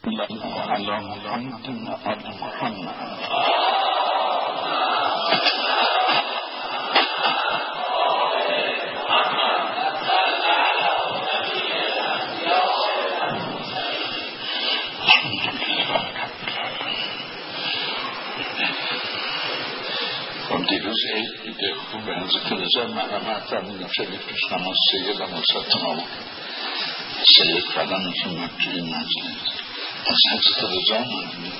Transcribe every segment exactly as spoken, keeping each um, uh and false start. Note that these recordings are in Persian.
على محمد وآل محمد. دیروز ایده خوب به حضرت رضا مرحمت فرمودم شدید دوستان از سید عموسطنا بود سید قدمشون مکتوی منزل از حضرت رضا مرحمت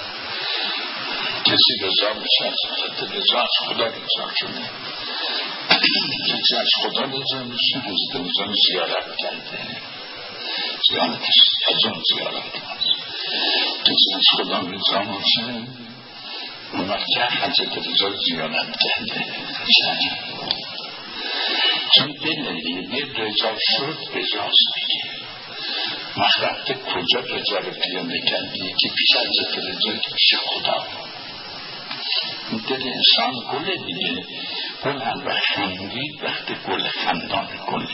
کسی رضا بشه از حضرت رضا از خدا رضا شده کسی از خدا رضا بشه حضرت رضا زیارت کرده زیارتش از اون زیارت کرده کسی از خدا رضا بشه اون وقت حضرت رضا زیارت کرده چون دلیلی به رضا شد رضاست دیگه وقت رفته کجا رضا رو پیاده کردی که پیش حضرت رضا که پیش خدا دل انسان گله دیگه گل هم و خندید وقت گل خندان گله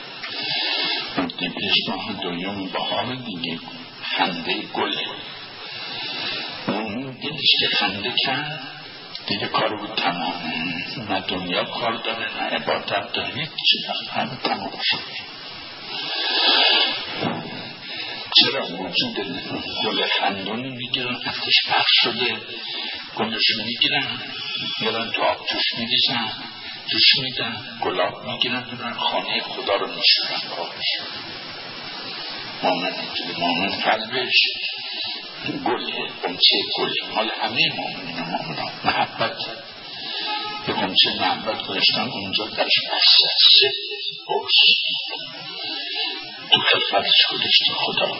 دیگه اسمها دویم بهار دیگه خنده گله دلش که خنده کرد دیگه کار بود تمامه نه دنیا کار داره نه عبادت داره هیچی همه تمام شد چرا وجود گل خندونی میگیرن وقتش پخ شده گلش میگیرن میرن تو آب جوش میریزن جوش میدن گلاب میگیرن میرن خانه خدا رو میشورن کارش مومن اینجوری مومن قلبش گله قمچه گله مال همه مومنین و مومنان محبت به قمچه محبت گذاشتن اونجا درش بسته بوست تو خلفتش گذاشته خدا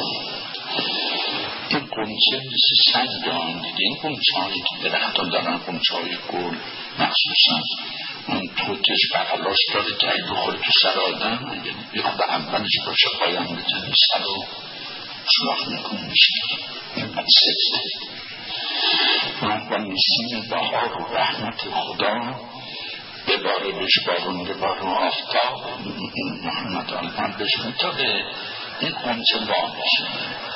این قمچه مثل سنگ آن دیگه این قمچه هایی که درختان دارن قمچه های گل مخصوصا اون توتش بغلاش داره که ای بخوره تو سر آدم یه خود اولش باشه پایم بزنی سر رو سراخ نکن میشه اینقدر سفته من با نسیم بهار و رحمت خدا بباره بهش بارون بباره و آفتاب محمد آلمان بهش مطابه این قمچه با میشه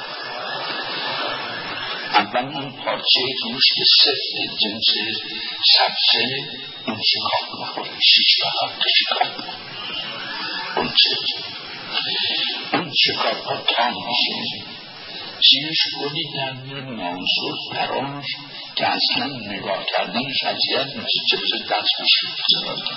اول اون پارچه روش که سفت جنس سبزه اون شکار بخوره شیش بخار که شکار قمچه اون شکار ها تا میشه چیش گلی در میره نانسوز براش که اصلا نگاه کردنش عذیت میشه چه بشه دست بشه بزرده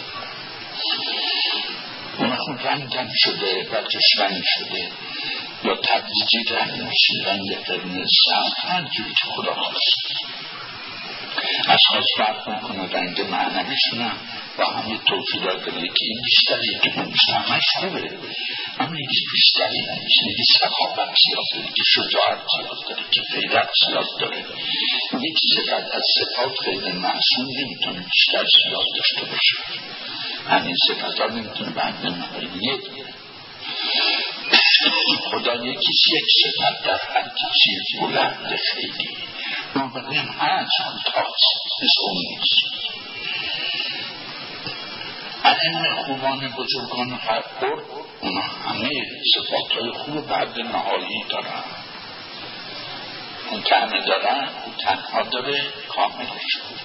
اون خود رنگم شده بچش رنگ شده یا تدریجی رنگ میشه رنگ قرمز سرد هر جوری که خدا خواست اشخاص فرق میکنه رنگ معنویشون با همه توفیدات داره که این بیشتر یکی اون بیشتر همش خوبه اما یکی بیشتری نمیشه یکی سخاوت زیاد داره که شجاعت زیاد داره که غیرت زیاد داره یکی صفت از صفات غیر معصوم نمیتونه بیشتر زیاد داشته باشه همین صفت ها نمیتونه بعد نمیتونه یک خدا یکیش یک صفت در هر چیز بلند خیلی اون بقیم هر چندتاست مثل اون نیست علم خوبان بزرگان فرقر اونا همه صفات های خوب بعد نهایی دارن اون که همه دارن اون تنها داره کامل شد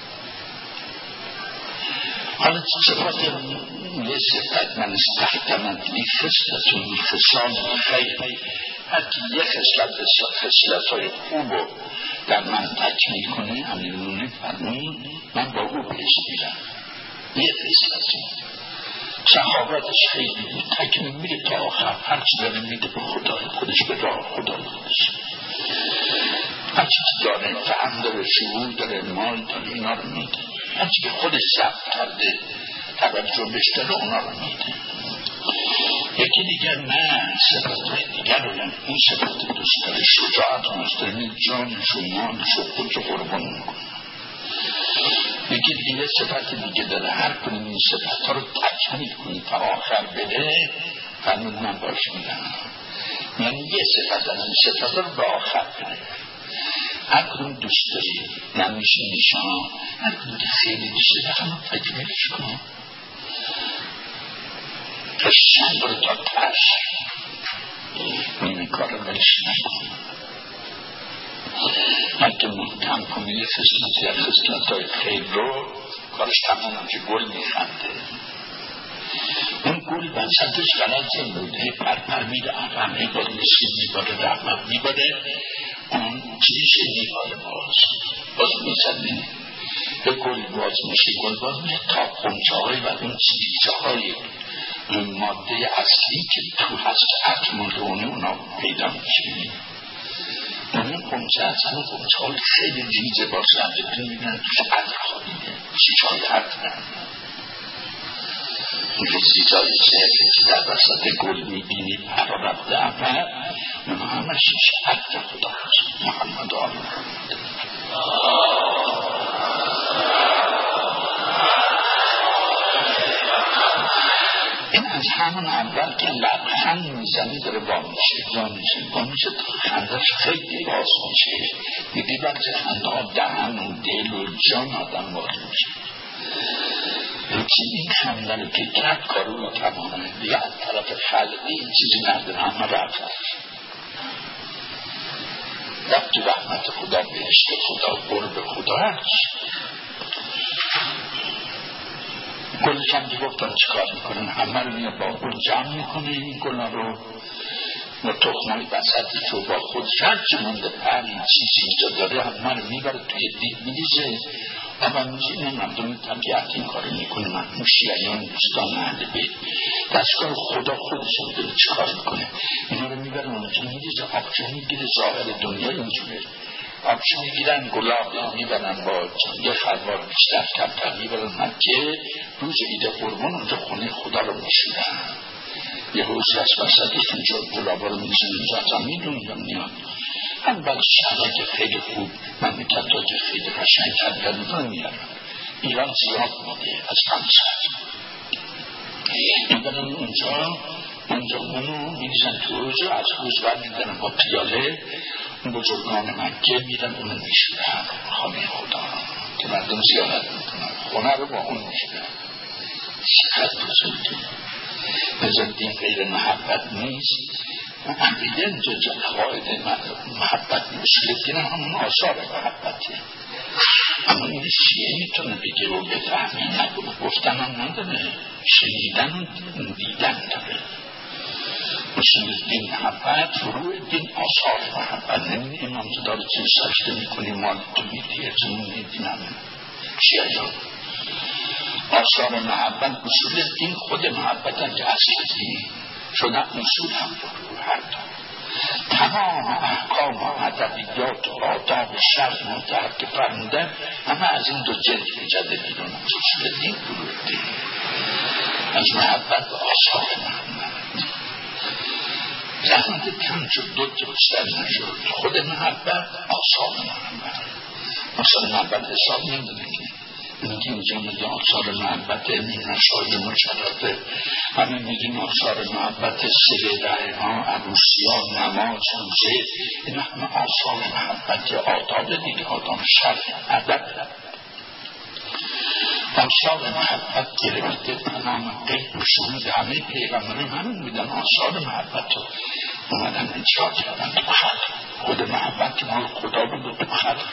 حالا صفات یه صفت من استخدمت لی خصلتون لی خصال خیلی هرکی یه خصلت خصلت های خوب رو در من تکمیل کنه امیرونی فرمون من با او پیش میرم یه خصلتی سخاوتش خیلی بود تکمیل میره تا آخر هرچی داره میده به خدای خودش به راه خدا خودش هرچی داره فهم داره شعور داره مال داره اینا رو میده هرچی که خودش ثبت کرده توجه بشتره اونا رو میده یکی دیگر نه صفت دیگر رو یعنی این صفت دوست داره شجاعت دوست داره این جانش و مالش و خودش قربان میکنه یکی دیگه صفت دیگه داره هر کنیم این صفت ها رو تکمیل کنی تا آخر بده فرمود من باش میرم یعنی یه صفت از این صفت ها رو به آخر بده هر کنیم دوست داری نمیشه نشان هر کنیم که خیلی دوست داری همون تکمیلش کن قشنگ رو تا تش نیمی کار رو بلش نکن که محکم کنه یه خصلتی از خصلت‌های خیر رو کارش تمام که گل میخنده. اون گل بسطش غلطه بوده، پر پر میره عقب، میباره نسید میباره رحمت میباره، اون چیزش میباره باز باز میزنه به گل باز میشه. گل باز میشه تا خونچه های و اون چیزه های ماده اصلی که تو هست اتم رونه اونا پیدا میشه. اون خونچه هست، اون خونچه های خیلی ریزه باشن بتون میبینن توش عطر خوابیده، چیز های عطر این چیزهای چهره که در وسط گل میبینید هر رفته اول اون همه شیش عطر خدا هست. محمد آمین این از همون اول که لبخند میزنی داره با میشه با میشه با میشه تا خندش خیلی باز میشه. دیدی وقتی خنده ها دهن و دل و جان آدم باز میشه. یکی این خنده رو که کرد کارو رو تمامه دیگه از طرف خلقی این چیزی نداره، همه رفت رفت تو رحمت خدا، بهشت خدا، قرب خدا هست. گلش هم که گفتن چه کار میکنن، همه رو میاد با گل جمع میکنه این گلها رو و تخمای بسطش رو با خود شرچه مونده پر این چیزی اینجا داره همه رو میبره توی دیگ میریزه. اما میشه مردم طبیعت این کار میکنه، مردم شیعیان دوستان اهل بیت دستگاه خدا خودشون داره چه کار میکنه، اینا رو میبره اونجا میریزه، آبشو میگیره ظاهر دنیا اینجوره، آبشو میگیرن گلاب میبرن با یه خلوار بیشتر کمتر میبرن مکه، روز عید قربان اونجا خونه خدا رو میشونن. یه روزی از وسطشون چون گلابا رو میشون اونجا میدون یا میاد هم بعد شهرها که خیلی خوب مملکت ها که خیلی قشنگ تربیت میکنه میارن. ایران زیاد بوده از همسر میبرن اونجا اونجا اونو میریزن تو روزو، از روز بعد میدن با پیاله اون بزرگان مکه میرن اونو میشونن خانه خدا که مردم زیادت میکنن، خونه رو با اون میشونن. چقدر بزرگی بزرگی غیر محبت نیست. عقیده اینجا جا قاعده محبت مسلط دینا همون آثار محبته، اما این شیعه میتونه بگه و بفهمی نگونه گفتن هم نداره، شنیدن و دیدن داره. مسلط دین محبت فروع دین آثار محبت نمید امام تو داره چیز سشته میکنی مال تو میدی ارزمون میدی نمید شیعه ها آثار محبت اصول دین خود محبت هم که اصل دینی شده اصول هم فرو هر دو تمام احکام و ادبیات و آداب شرع متحد که فرمودن همه از این دو جلد ایجاده بیرون اصول دین فرو دین از محبت و آثار محبت زحمت کم شد دو جلد نشد خود محبت آثار محبت آثار محبت حساب نمیدونه اینکه اینجا میگه آثار محبت این نشاید مشرفه، همه میگیم آثار محبت سوه ره ها عروسیا نماز روزه، این همه آثار محبت آداب دیگه آداب شرف ادب. آثار محبت گرفته تمام قیب و شهود همه پیغمبران همین میدن آثار محبت رو اومدن اجرا کردن تو خلق. خود محبت مال خدا بود تو خلق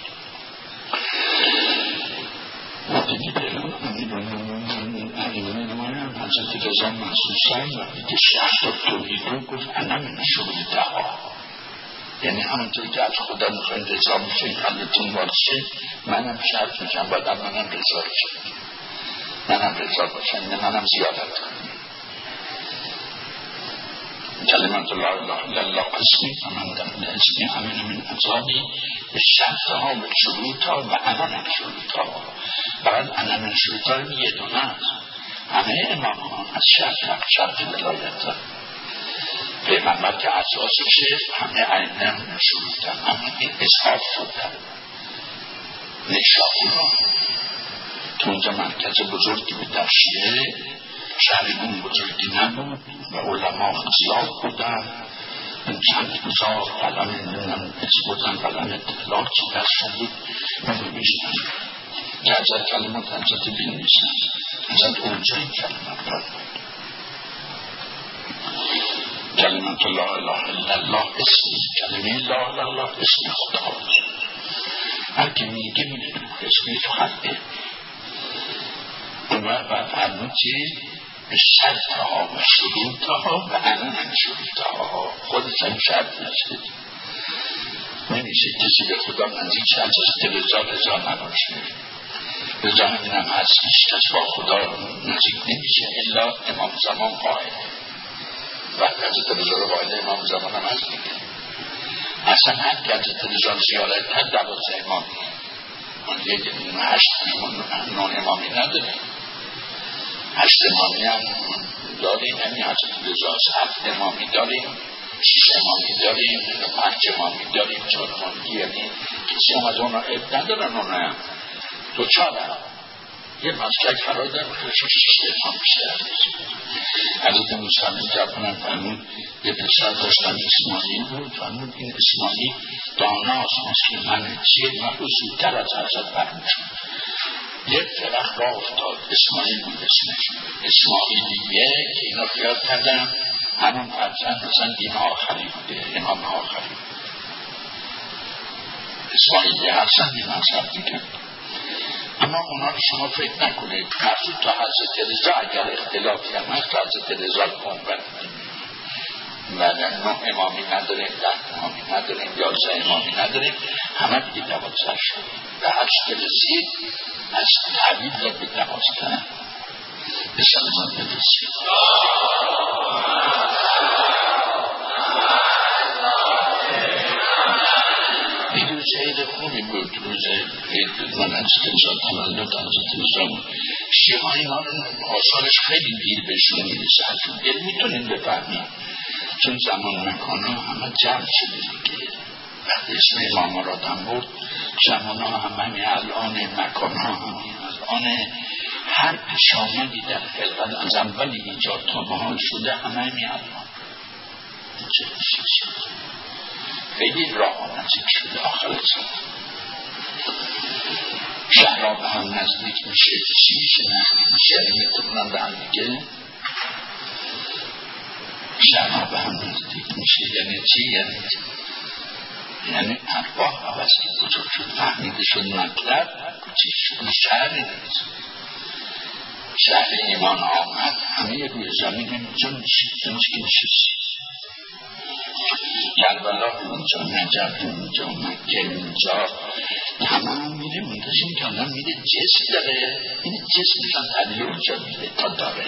وقتی بیرون امیرون نمایم حضرت رضا محسوس سایم و بیده شهر توحید رو گفت انا من شروع دها، یعنی همونطور که از خدا میخواین رضا میشین قلبتون وارشه منم شرط میکنم باید منم رضا بشم منم رضا باشم اینه منم زیادت کنم. کلمات لا اله الا الله قسمی فمندم اسمی همین من عذابی به شرط ها و شروط ها و انا من شروط ها برای انا من شروط ها یه دونه هست. همه امام ها از شرط شرط ولایت ها پیغمبر که اساسشه همه اینه من شروط ها همه این اصحاب شده نشاقی ها تو اونجا مرکز بزرگی بود در شیعه شهرگون بزرگی نبود و علما زیاد بودن این چند هزار قلم نمونم بودن قلم اطلاع چی درشون بود نمیشتن که حضرت کلمات حضرت بینیشن حضرت اونجا این کلمات را بود. کلمات لا اله الا الله اسمی کلمه لا اله الا الله اسمی خدا بود. هر که میگه میده تو اسمی تو خطه اون وقت باید فرمود که به شرطها و شروطها و انون شروطها خودش هم شرط نشده نمیشه کسی به خدا نزدیک شد از رضا رضا نباشه رضا همین هم هست کس با خدا نزدیک نمیشه الا امام زمان قائل وقت حضرت رضا رو قائل امام زمان هم هست دیگه اصلا هر که حضرت رضا زیارت هر دوازده امامی من یک هشت نون امامی نداره هشت امامی هم داریم همین حضرت رضا هفت امامی داریم شیش امامی داریم پنج امامی داریم چهار امامی یعنی کسی هم از اون عیب ندارن اون هم دو چهار هم یه مسلک فرای دارم که شیش امام بیشتر حضرت موسی جوانم فرمود یه پسر داشتن اسماعیل بود فرمود این اسماعیل داناست مسلمانه چیه من زودتر از حضرت برمی شد یک فرق را افتاد اسماعیل بود اسمش اسماعیلیه که اینا خیال کردن همون فرزند مثلا دین آخری بوده امام آخری اسماعیلیه هستن این مذهب دیگه اما اونا رو شما فکر نکنید فرض تا حضرت رضا اگر اختلافی هم هست تا حضرت رضا کن برمید بعد نه امامی نداریم ده امامی نداریم یازده امامی نداریم همه دیگه دوازده شد به هشت رسید از تعبید را به دوازده به سلمان برسید این روز عید خوبی بود روز عید من از تنزاد تولد حضرت رضا بود شیعه ها اینا آثارش خیلی دیر بهشون میرسه یعنی میتونیم بفهمیم چون زمان مکان ها همه جمع شده دیگه وقتی اسم امام را دم بود زمان ها همه الان مکان ها همه الان هر پیش آمدی در خلقت از اول ایجاد تا بحال شده همه همه الان چه چیزی خیلی راه نزدیک شده آخر زمان شهرها به هم نزدیک میشه چی میشه شهری میتونن به هم دیگه شهرها به هم نزدیک میشه یعنی چی یعنی یعنی ارواح عوض که بزرگ شد فهمیده شد مطلب چی شد شهری نیست شهر ایمان آمد همه روی زمین اینجا میشه اینجا نشست کربلا اونجا نجف اونجا مکه اونجا همه هم میره میداشیم که همه میره جسم داره این جسمشان تدیه اونجا میره تا داره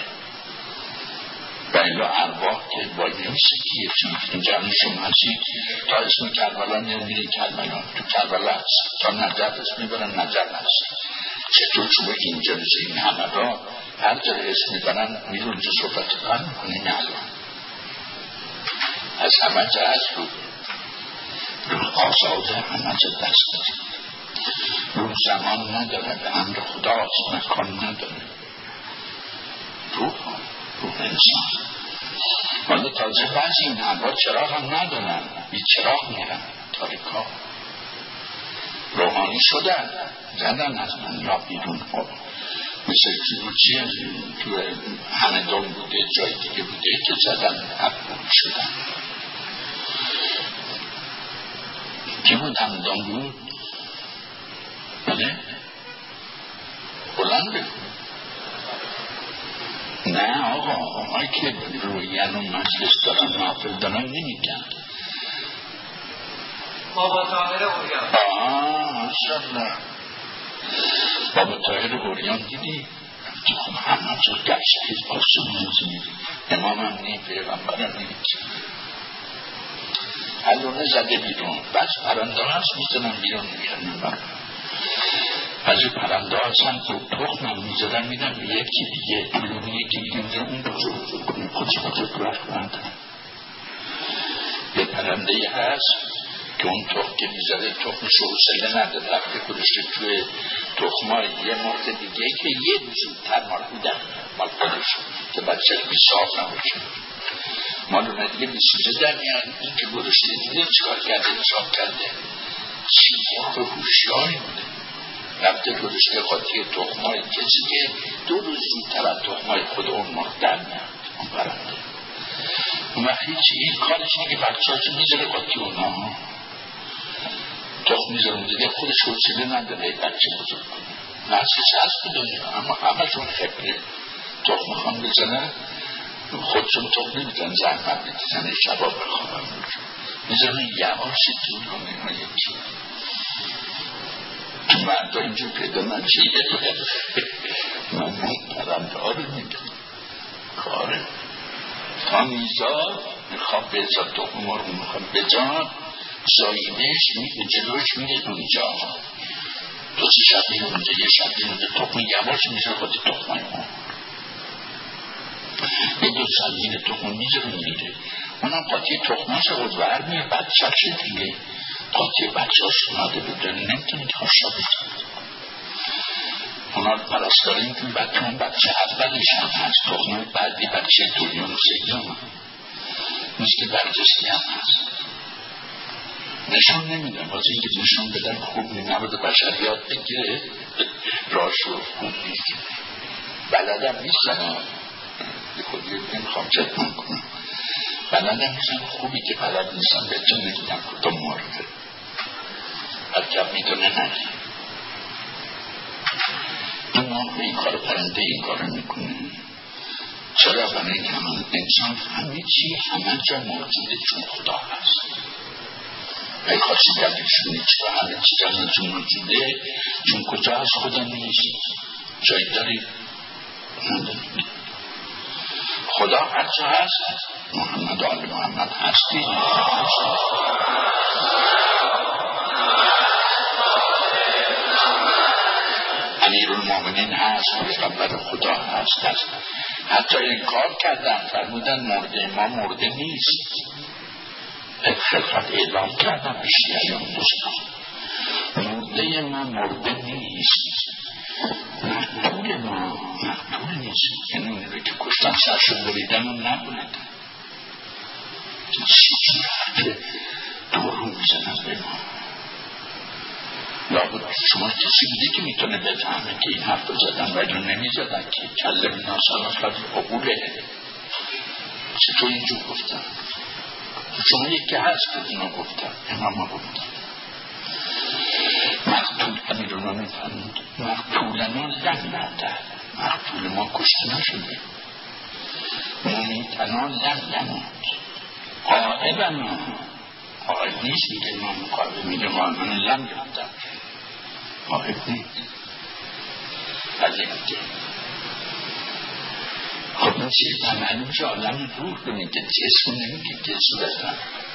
بایلا ارواح که باید نمیشه کیه چون اینجا همه شما هستی تا اسم کربلا میره کربلا تو کربلا هست تا نجف اسم میبرن نجف هست چطور شما اینجا میشه این همه را هر جا اسم میبرن میره اونجا صحبت کار میکنه نه الان از همه جا از رو روح آساده همه جا دست داره روح زمان نداره به امر خدا مکان نداره روح روح انسان ولی تازه بعضی این انواع چراغ هم ندارن بی چراغ میرن تاریکا روحانی شدن زدن از من را بیرون خب مثل کیروچی تو همه دون بوده جای دیگه بوده که زدن افرون شدن که بود همه دون بود بله بلند بگو نه آقا آقای که رویان و مجلس دارن نافل دارن نمیگن بابا طاهر اوریان آه ماشاءالله بابا طاهر اوریان دیدی خب همه جا گشت با سنوز میدی امام هم نیم پیغمبر هم نیم هلونه زده بیرون بعض پرنده هست میزنن بیرون میگرن از این پرنده هستن که تخم هم میزدن میدن به یکی دیگه هلونه یکی دیگه میزن اون بزرگ کنیم خودش بزرگ رفت کنند یه پرنده هست که اون تخم که میزده تخم شروسله نداره رفته کدشته توی تخمای یه مرد دیگه که یه زودتر مال بودن مال خودشون که بچه بی صاف نباشه مالونه دیگه بی سیزه در میان این که گذاشته دیگه چکار کرده چاپ کرده چی موقع هوشیاری بوده رفته گذاشته قاطی تخمای کسی که دو روز زودتر از تخمای خود اون مرد در میان اون پرنده اون وقت هیچ این کارش میگه بچه ها چه میذاره قاطی اونا تخم تخم میذاره دیگه خودش حوصله نداره بچه بزرگ کنه. نرسیس هست به دنیا اما همشون خبره تخم میخوان بزنن خودشون تخم نمیتن زحمت میتیزن شباب بخوابن میذارن یواش طول کنه ها یکی تو مردا اینجور پیدا نمیشه یه داره من پرنده ها رو میدونم کاره تا میزاد میخواد بزاد تخم ما رو میخواد بزاد سایینش میگه جلوش میگه اونجا دو سی شبیه اونجا یه شبیه اونجا تخم یواش میشه خود تخمای ما یه دو سالین تخم میشه رو میره اونم قاطی تخماش رو ور میره بعد شکشه دیگه قاطی بچه ها شناده بدونه نمیتونید خوشا بکنید اونا رو پرستاره میکنید بچه اون بچه اولش هم هست تخمه بعدی بچه دویون سیدون مثل برجستی هم هست نشون نمیدن واسه اینکه نشون بدن خوب نبود بشر یاد بگیره راش رو خوب نیست بلدم نیستن خودی نمیخوام چک نکنم بلدم نیستن خوبی که بلد نیستن بهتون نمیدن کدام مورده حرکب میدونه نگی این ماه این کار پرنده این کار میکنه چرا برای این همان انسان همه چی همه جا موجوده چون خدا هست ای خواستی دلیلشون نیست و همه چی همه چون موجوده چون کجا هست خدا نیست جایی داری خدا هر جا هست محمد آل محمد هستی امیر المؤمنین هست پیغمبر خدا هست هست حتی انکار کردن فرمودن مرده ما مرده نیست خلقت اعلام کردن به شیعیان دوستان مرده ما مرده نیست مقتول ما مقتول نیست یعنی اون رو که کشتن سرشو بریدن و نبوندن چیزی که دورو میزنن به ما لابد شما کسی بوده که میتونه بفهمه که این حرف رو زدن ولی رو نمیزدن که کلم ناسان فضل قبوله چطور اینجور گفتن شما یکی هست که اینا گفتن امام گفتن مقتول امیرون میفهمید مقتولنا لم نرده مقتول ما کشته نشده مومیتنا لم نمود قائبنا قائب نیست میگه امام قائب میگه قائبنا لم نرده قائب نیست از این میگه خب این چیز معلوم که عالم روح رو میگه جسم نمیگه که صورتن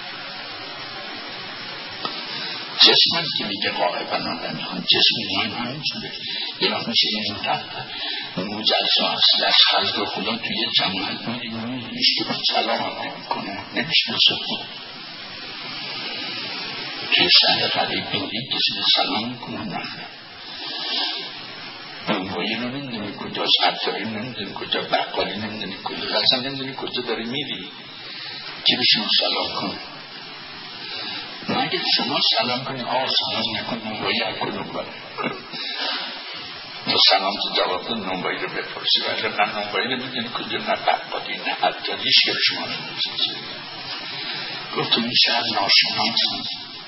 جسم هست که میگه قائبن آدم میخوان جسم ایمان همین شده اینا میشه این رفت مجلسه هست از خلق خدا توی یه جماعت میگه ایشتی با سلام هم نمی کنه نمیشه بسید توی سهل قریب بینید کسی به سلام میکنه نفره نمایی رو نمیدونی کجا سرطاری نمیدونی کجا بقالی نمیدونی کجا اصلا نمیدونی کجا داری میری که به شما سلام کن مگه شما سلام کنی آه سلام نکن نمایی اکن نمایی تو سلام تو جواب کن نمایی رو بپرسی ولی نه نمایی رو میدونی کجا نه بقالی نه حداریش که به شما نمیدونی گفتم این شهر ناشناس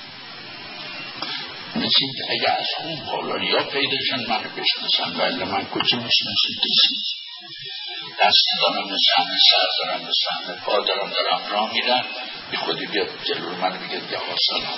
مثل که اگه از خوب حالا یا پیداشن من رو بشناسن ولی من کجا میشناسی کسی دست دارم مثل همه سر دارم مثل همه پا دارم دارم راه میرم بی خودی بیاد جلو رو من بگه یا سلام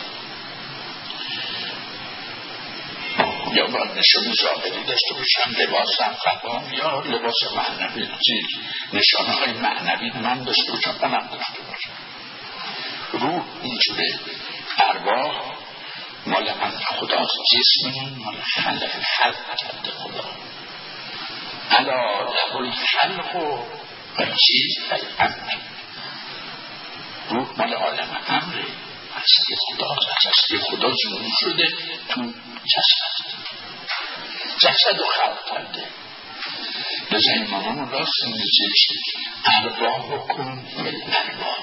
یا باید نشون ظاهری داشته باشم لباس هم قبام یا لباس معنوی نشانه های معنوی من داشته باشم منم داشته باشم روح اینجوره ارواح مال من خداست جسممون مال خلق خلق کرده خدا علا له الخلق و چیز الامر روح مال عالم امره هستی خداست هستی خدا ظهور شده تو جسد جسد رو خلق کرده لذا امامون راست میزش ارواح کن بالارواح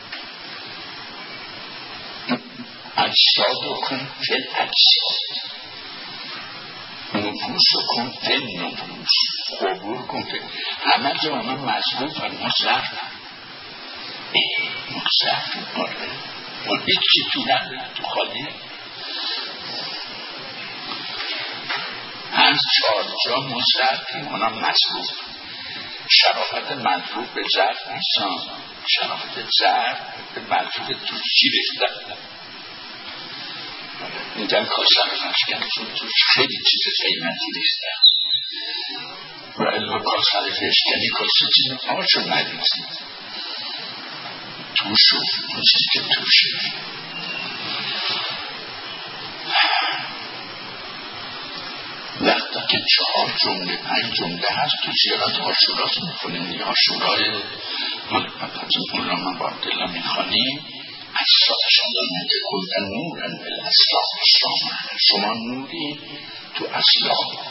اجساد کن فی الاجساد نفوس کن فی نفوس قبور کن فی همه جا همه مضبوط و مصرف مصرف آره اون هیچی تو نداره تو خالیه جا مزرد اونا مطلوب. شرافت مطلوب به زرد نیستان، شرافت زرد به مطلوب توچی ریختن. میگن کاسه رو فشکن چون توش خیلی چیز قیمتی ریختن و الا کاسه رو فشکنی کاسه چیز آشو ندیدی توشو اون چیزی که توشه. وقتا که چهار جمله پنج جمله هست تو زیارت آشوراست میکنیم یا آشورای ملکتون را من با عبدالله میخوانیم اجساد شما کلن نورن بالاسلاق السلام. شما نوری تو اسلاق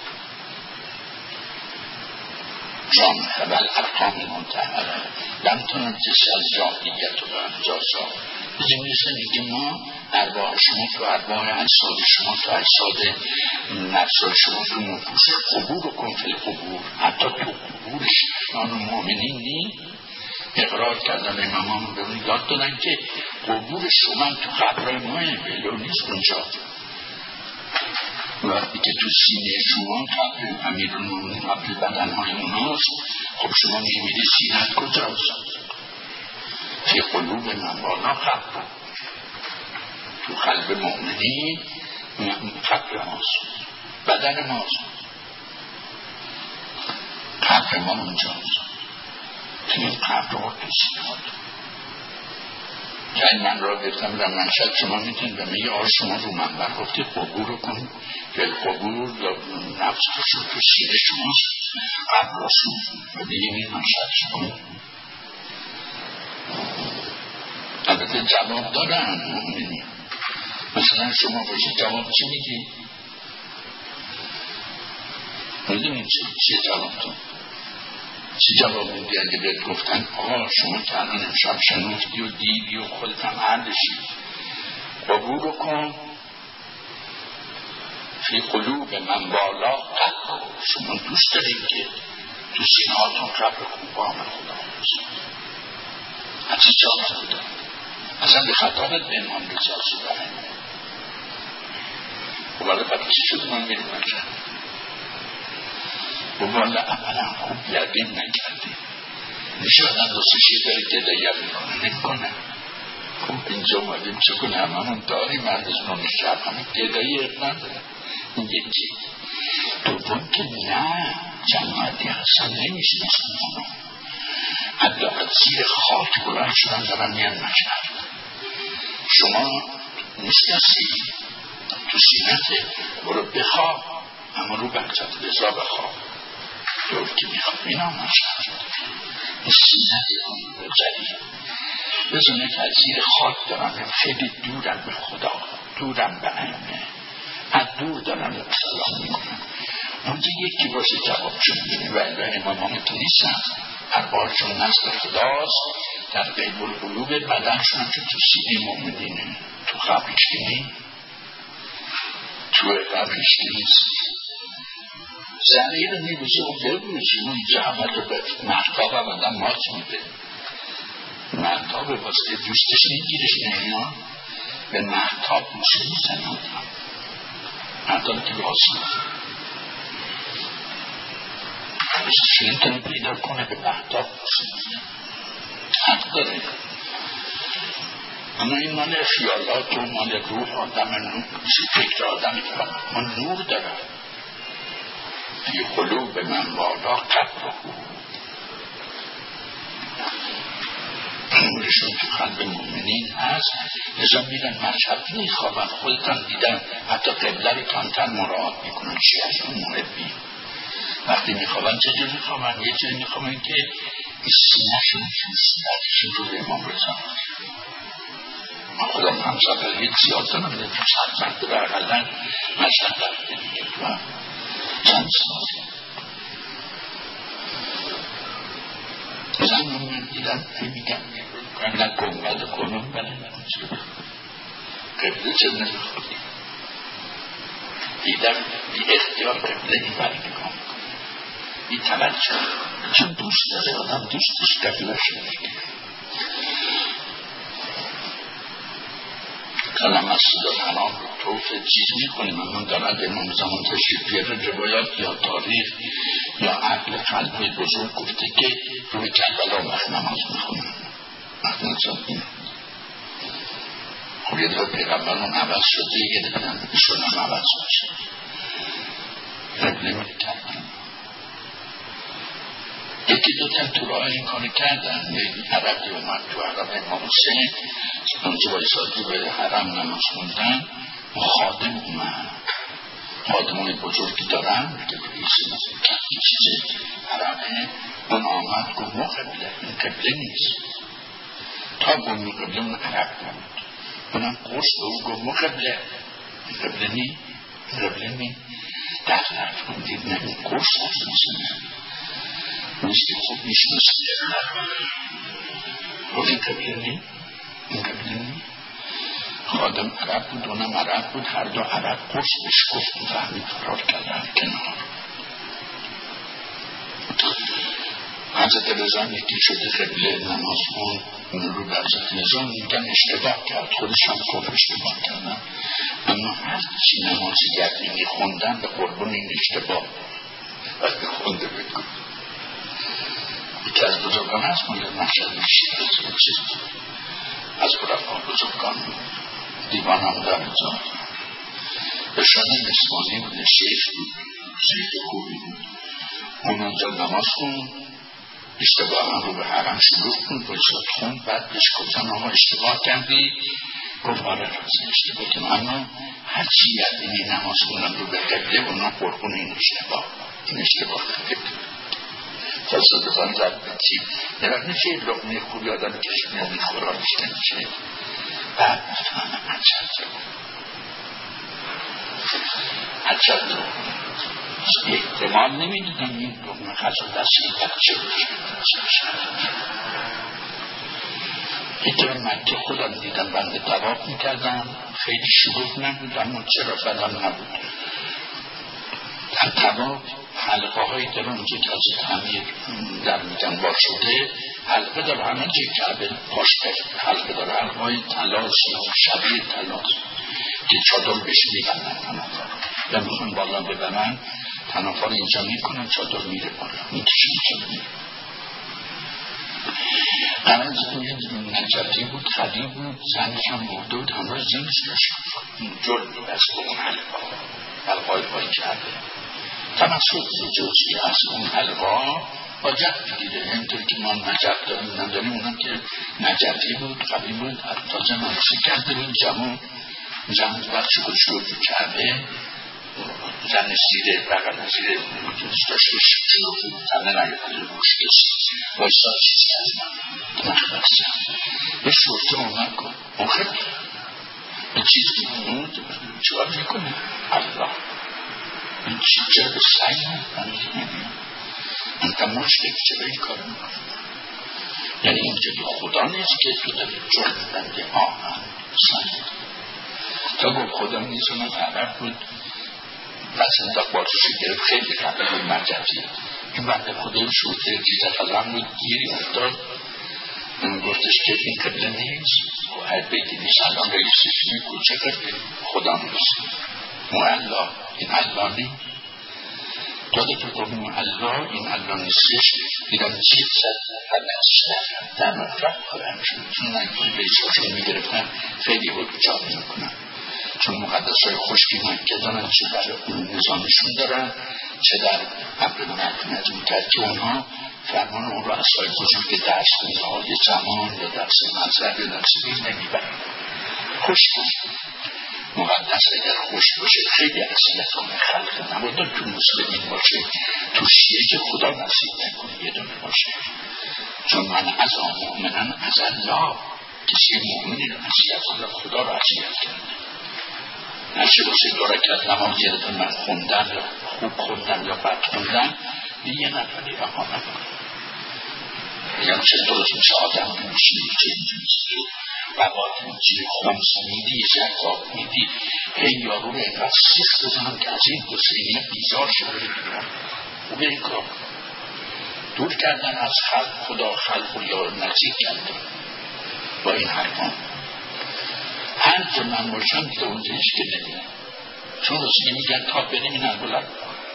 جامعه و الارقام منتحره لم تنجس از جاهلیت و امجازا. بزیم مثل میگه ما ارواح شما تو ارواح اجساد شما تو اجساد نفسای شما تو نفوس قبور رو کن فی القبور. حتی تو قبورش نان مؤمنین نی اقرار کردن امامان ببین یاد دادن که قبور شما تو قبرهای ماه بلو نیست اونجا. وقتی که تو سینه شما قبر امیرالمومنین قبر بدنهای اوناست، خب شما میمیری سینه‌ت کجاست؟ فی قلوب من بالا قبر. تو قلب مؤمنین قبر ماست، بدن ماست، قبر ما اونجاست. تو این قبر رو کسی ناد که من را گفتم در منشد شما میتونید به میگه آر شما رو منبر گفتی قبور رو کن که قبور نفس رو تو سینه شماست قبر رسول و دیگه این منشد شما. البته جواب دادن مؤمنی. مثلا شما باشی جواب چی میگی؟ میدونید چی جواب داد؟ چی جواب میدی اگه بهت گفتن آقا شما که الان امشب شنوفتی و دیدی و خودت هم عدشی قبول رو کن فی قلوب من بالا قبل. شما دوست دارید که تو سینه هاتون قبل خوب آمد خدا بزن از چی جا خدا اصلا به خطابت به امام رضا سوره و ولی بعد چی شد من میریم منجد و والا اولا خوب یقین نکردیم میشه آدم دوستشی داری گدایه میکنه نکنه. خوب اینجا اومدیم چه کنه هممون داریم مرد از نومی شب همه گدایه نداره. این یکی دوم که نه جماعتی اصلا نمیشه نسیم حتی از زیر خاک بلند شدن دارن میان مشهر. شما میشناسی تو سینته برو بخواه اما رو بکتت رضا بخواه دور که میخواه اینا مشهر این سینته اون جدید بزنه که از زیر خاک دارن خیلی دورن به خدا دورن به ائمه از دور دارن سلام میکنن. اونجا یکی باشه جوابشون میدونی و اله امامانتون نیستن اربارشون نزد خداست در قیب القلوب بدنشون هم تو سینه مؤمنینه تو قبرش که نیم تو قبرش که نیست زنه رو میبوزه و ببوزی اون جهمت رو به محتاب هم آدم مات میده. محتاب واسه دوستش نگیرش نینا به محتاب بوزه میزنه آدم محتاب که واسه شیعه کنه پیدا کنه به محتاب بوزه حق داره. اما این مال خیالات و مال روح آدم نور فکر آدم ما نور داره فی قلوب من بالا قبره نورشون تو قلب مؤمنین هست. لذا میرن مشهد میخوابن خودتان دیدن حتی قبله رو کمتر مراعات میکنن شیعشون محبی وقتی میخوابن چجور میخوابن یه جوری میخوابن که سینهشون سینهشون رو به امام رضا من خودم هم سفریت زیاد دارم ده تو چند سنت برقلن مشهد رفته دیگه تو هم چند سال زن من دیدم میگم کاملا گنبد کنم بله قبله چه نمیخوادی دیدم بی اختیار قبله این بری نگاه میکنم بی توجه چون دوست داره آدم دوستش قبله شده کلم از صدا حرام رو تو شرف چیز میکنیم، اما دارد امام زمان تشریف بیاره روایات یا تاریخ یا عقل قلبی بزرگ گفته که روی کربلا وقت نماز میخونیم. وقت نماز این خب یه دفعه پیغمبرون عوض شده، یه دفعه ایشون هم عوض باشه قبله میکردن. یکی دو تن تو راه این کار کردن. یک عربی اومد تو عرب امام حسین اونجا بایستادی به حرم نماز خوندن. خادم اومد، خادمای بزرگی دارن که رئیس مسجد حرمه، اون آمد گفت ما قبله، این قبله نیست. تا گفت قبله اون عرب بود، اونم قرص به او گفت ما قبله، این قبله نی این قبله نی در طرف کندید نه این قرص هست میسنه نیست که خوب نیست مسئله گفت این قبله نی این قبله نی. خادم عرب بود، اونم عرب بود، هر دو عرب قرص بهش گفت و فهمید فرار کردن کنار. حضرت رضا یکی شده قبله نماز خون، اون رو به حضرت رضا میگن اشتباه کرد، خودش هم خوب اشتباه کردن، اما هر چی نمازی گردی میخوندن به قربون این اشتباه وقتی خونده بگو. یکی از بزرگان هست مونده مشهد شیراز چیز از برفا بزرگان دیوان هم داره جا بشان نسمانی بوده، شیخ بود، شیخ خوبی بود. اون اونجا نماز خون، اشتباه هم رو به حرم شروع کن بایستاد خون، بعد بهش گفتن آقا اشتباه کردی؟ گفت آره راستی اشتباه کردم، اما هر چی یعنی نماز خونم رو به قبله اونا قربون این اشتباه این اشتباه قبله تصادفان زد به تیم یعنی میشه لقمه خوبی آدم کشم یا میخورانش نمیشه. بعد مفتمانم عجب رو عجب رو احتمال نمیدونم این لقمه غذا دستی بچه بشه. یکی به مکه خودم دیدم بنده طواف میکردم، خیلی شروع نبود اما چرا بدم نبود. در طواف حلقه هایی در اونجا که از تعمیر در میگن با شده حلقه داره، همه جه کعبه پاشته حلقه داره، حلقه های تلاس یا شبیه تلاس که چادر بشه میبندن تنافر یا میخون بالا ببرن تنافر اینجا میکنن چادر میره بالا میکشن چادر میره. قرنز این نجفی بود، خلی بود، زنش هم مرده بود، همراه زنش داشت جل بست به اون حلقه حلقه های پای کعبه تمسک جزئی از اون حلقه با جب بگیره. همینطور که ما نجف داریم نداریم، اونم که نجفی بود، خلی بود، تازه منسی کرده بود، جمع جمع بخش کشور تو کعبه زن سیره بقل زیره داشتش زنه نگه روشتش بایستاد چیزی از من مخبرسن یه شورته اومد کن اون خیلی این چیزی اون چوار میکنه الله این چیز چرا به سعی من نمیم انت مشکل چرا این کار میکنه. یعنی اینجا خدا نیست که تو داری جرم بنده آمن سعی تا گفت خدا نیست اون عرب بود پس انداق بازشو گرفت خیلی قبل بود مرجعی این بنده خودم شوته که تفضل بود گیری افتاد گفتش که این قبله نیست و هر بیتی نیست الان رئیس سیستمی کوچه قبله خدا نیست معلا این الله نیست داده که گفت معلا این الله نیستش دیدم جیب زد هر نفسش در مفرق خودم شد چون نگید رئیس هاشون میگرفتن خیلی بود جا میکنن چون مقدس های خشکی مکه دارن چه در نظامشون دارن چه در عبر مکن از اون ترک اونها فرمان اون رو از های بزرگ درس خونه های زمان یا درس مذهب یا درس دین نمیبرن. خشکی مقدس اگر خشک باشه خیلی اصلیت کنه خلق نبودن تو مسلمین باشه تو شیعه که خدا نصیب نکنه یه دونه باشه چون من از آن مؤمنن از الله کسی مؤمنی رو اصلیت کنه خدا رو اصلیت کرده نشه باشه دو رکعت نماز یه من خوندن یا خوب خوندن یا بد خوندن یه نفری رها نکنه بگم چه درست میشه آدم میشه که اینجوری بقات میگیری خمس میدی زکات میدی هی یارو رو اینقدر سیخ بزنم که از این حسینی بیزار شده بگیرم او به این کار دور کردن از خلق خدا خلق و یار نزدیک کردن با این حرفان. هر هر جا من باشم دیگه اونجا هیچ که نمیدن، چون رسیدی میگن تا بریم این هر بلد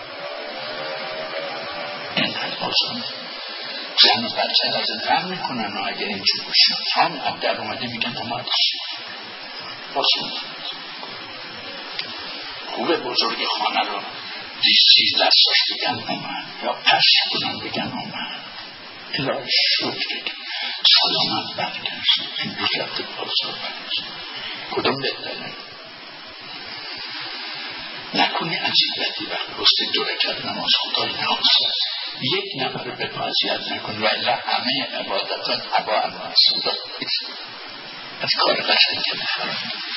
این هر آسان زن و بچه از غم میکنن و اگر اینجور باشن هم اب در اومده میگن اومدش باشن خوبه بزرگ خانه رو دیستی دستاش بگن اومد یا پس کنن بگن اومد الهی شکر سلامت برگشت این بجرد بازار برگشت کدوم بهتره نکنی عجیبتی وقت بسته دو رکعت نماز خدای نخواست یک نفر به پازیت نکن و الا همه عبادتان عبا المنصوبات از کار قشنگ که نفرم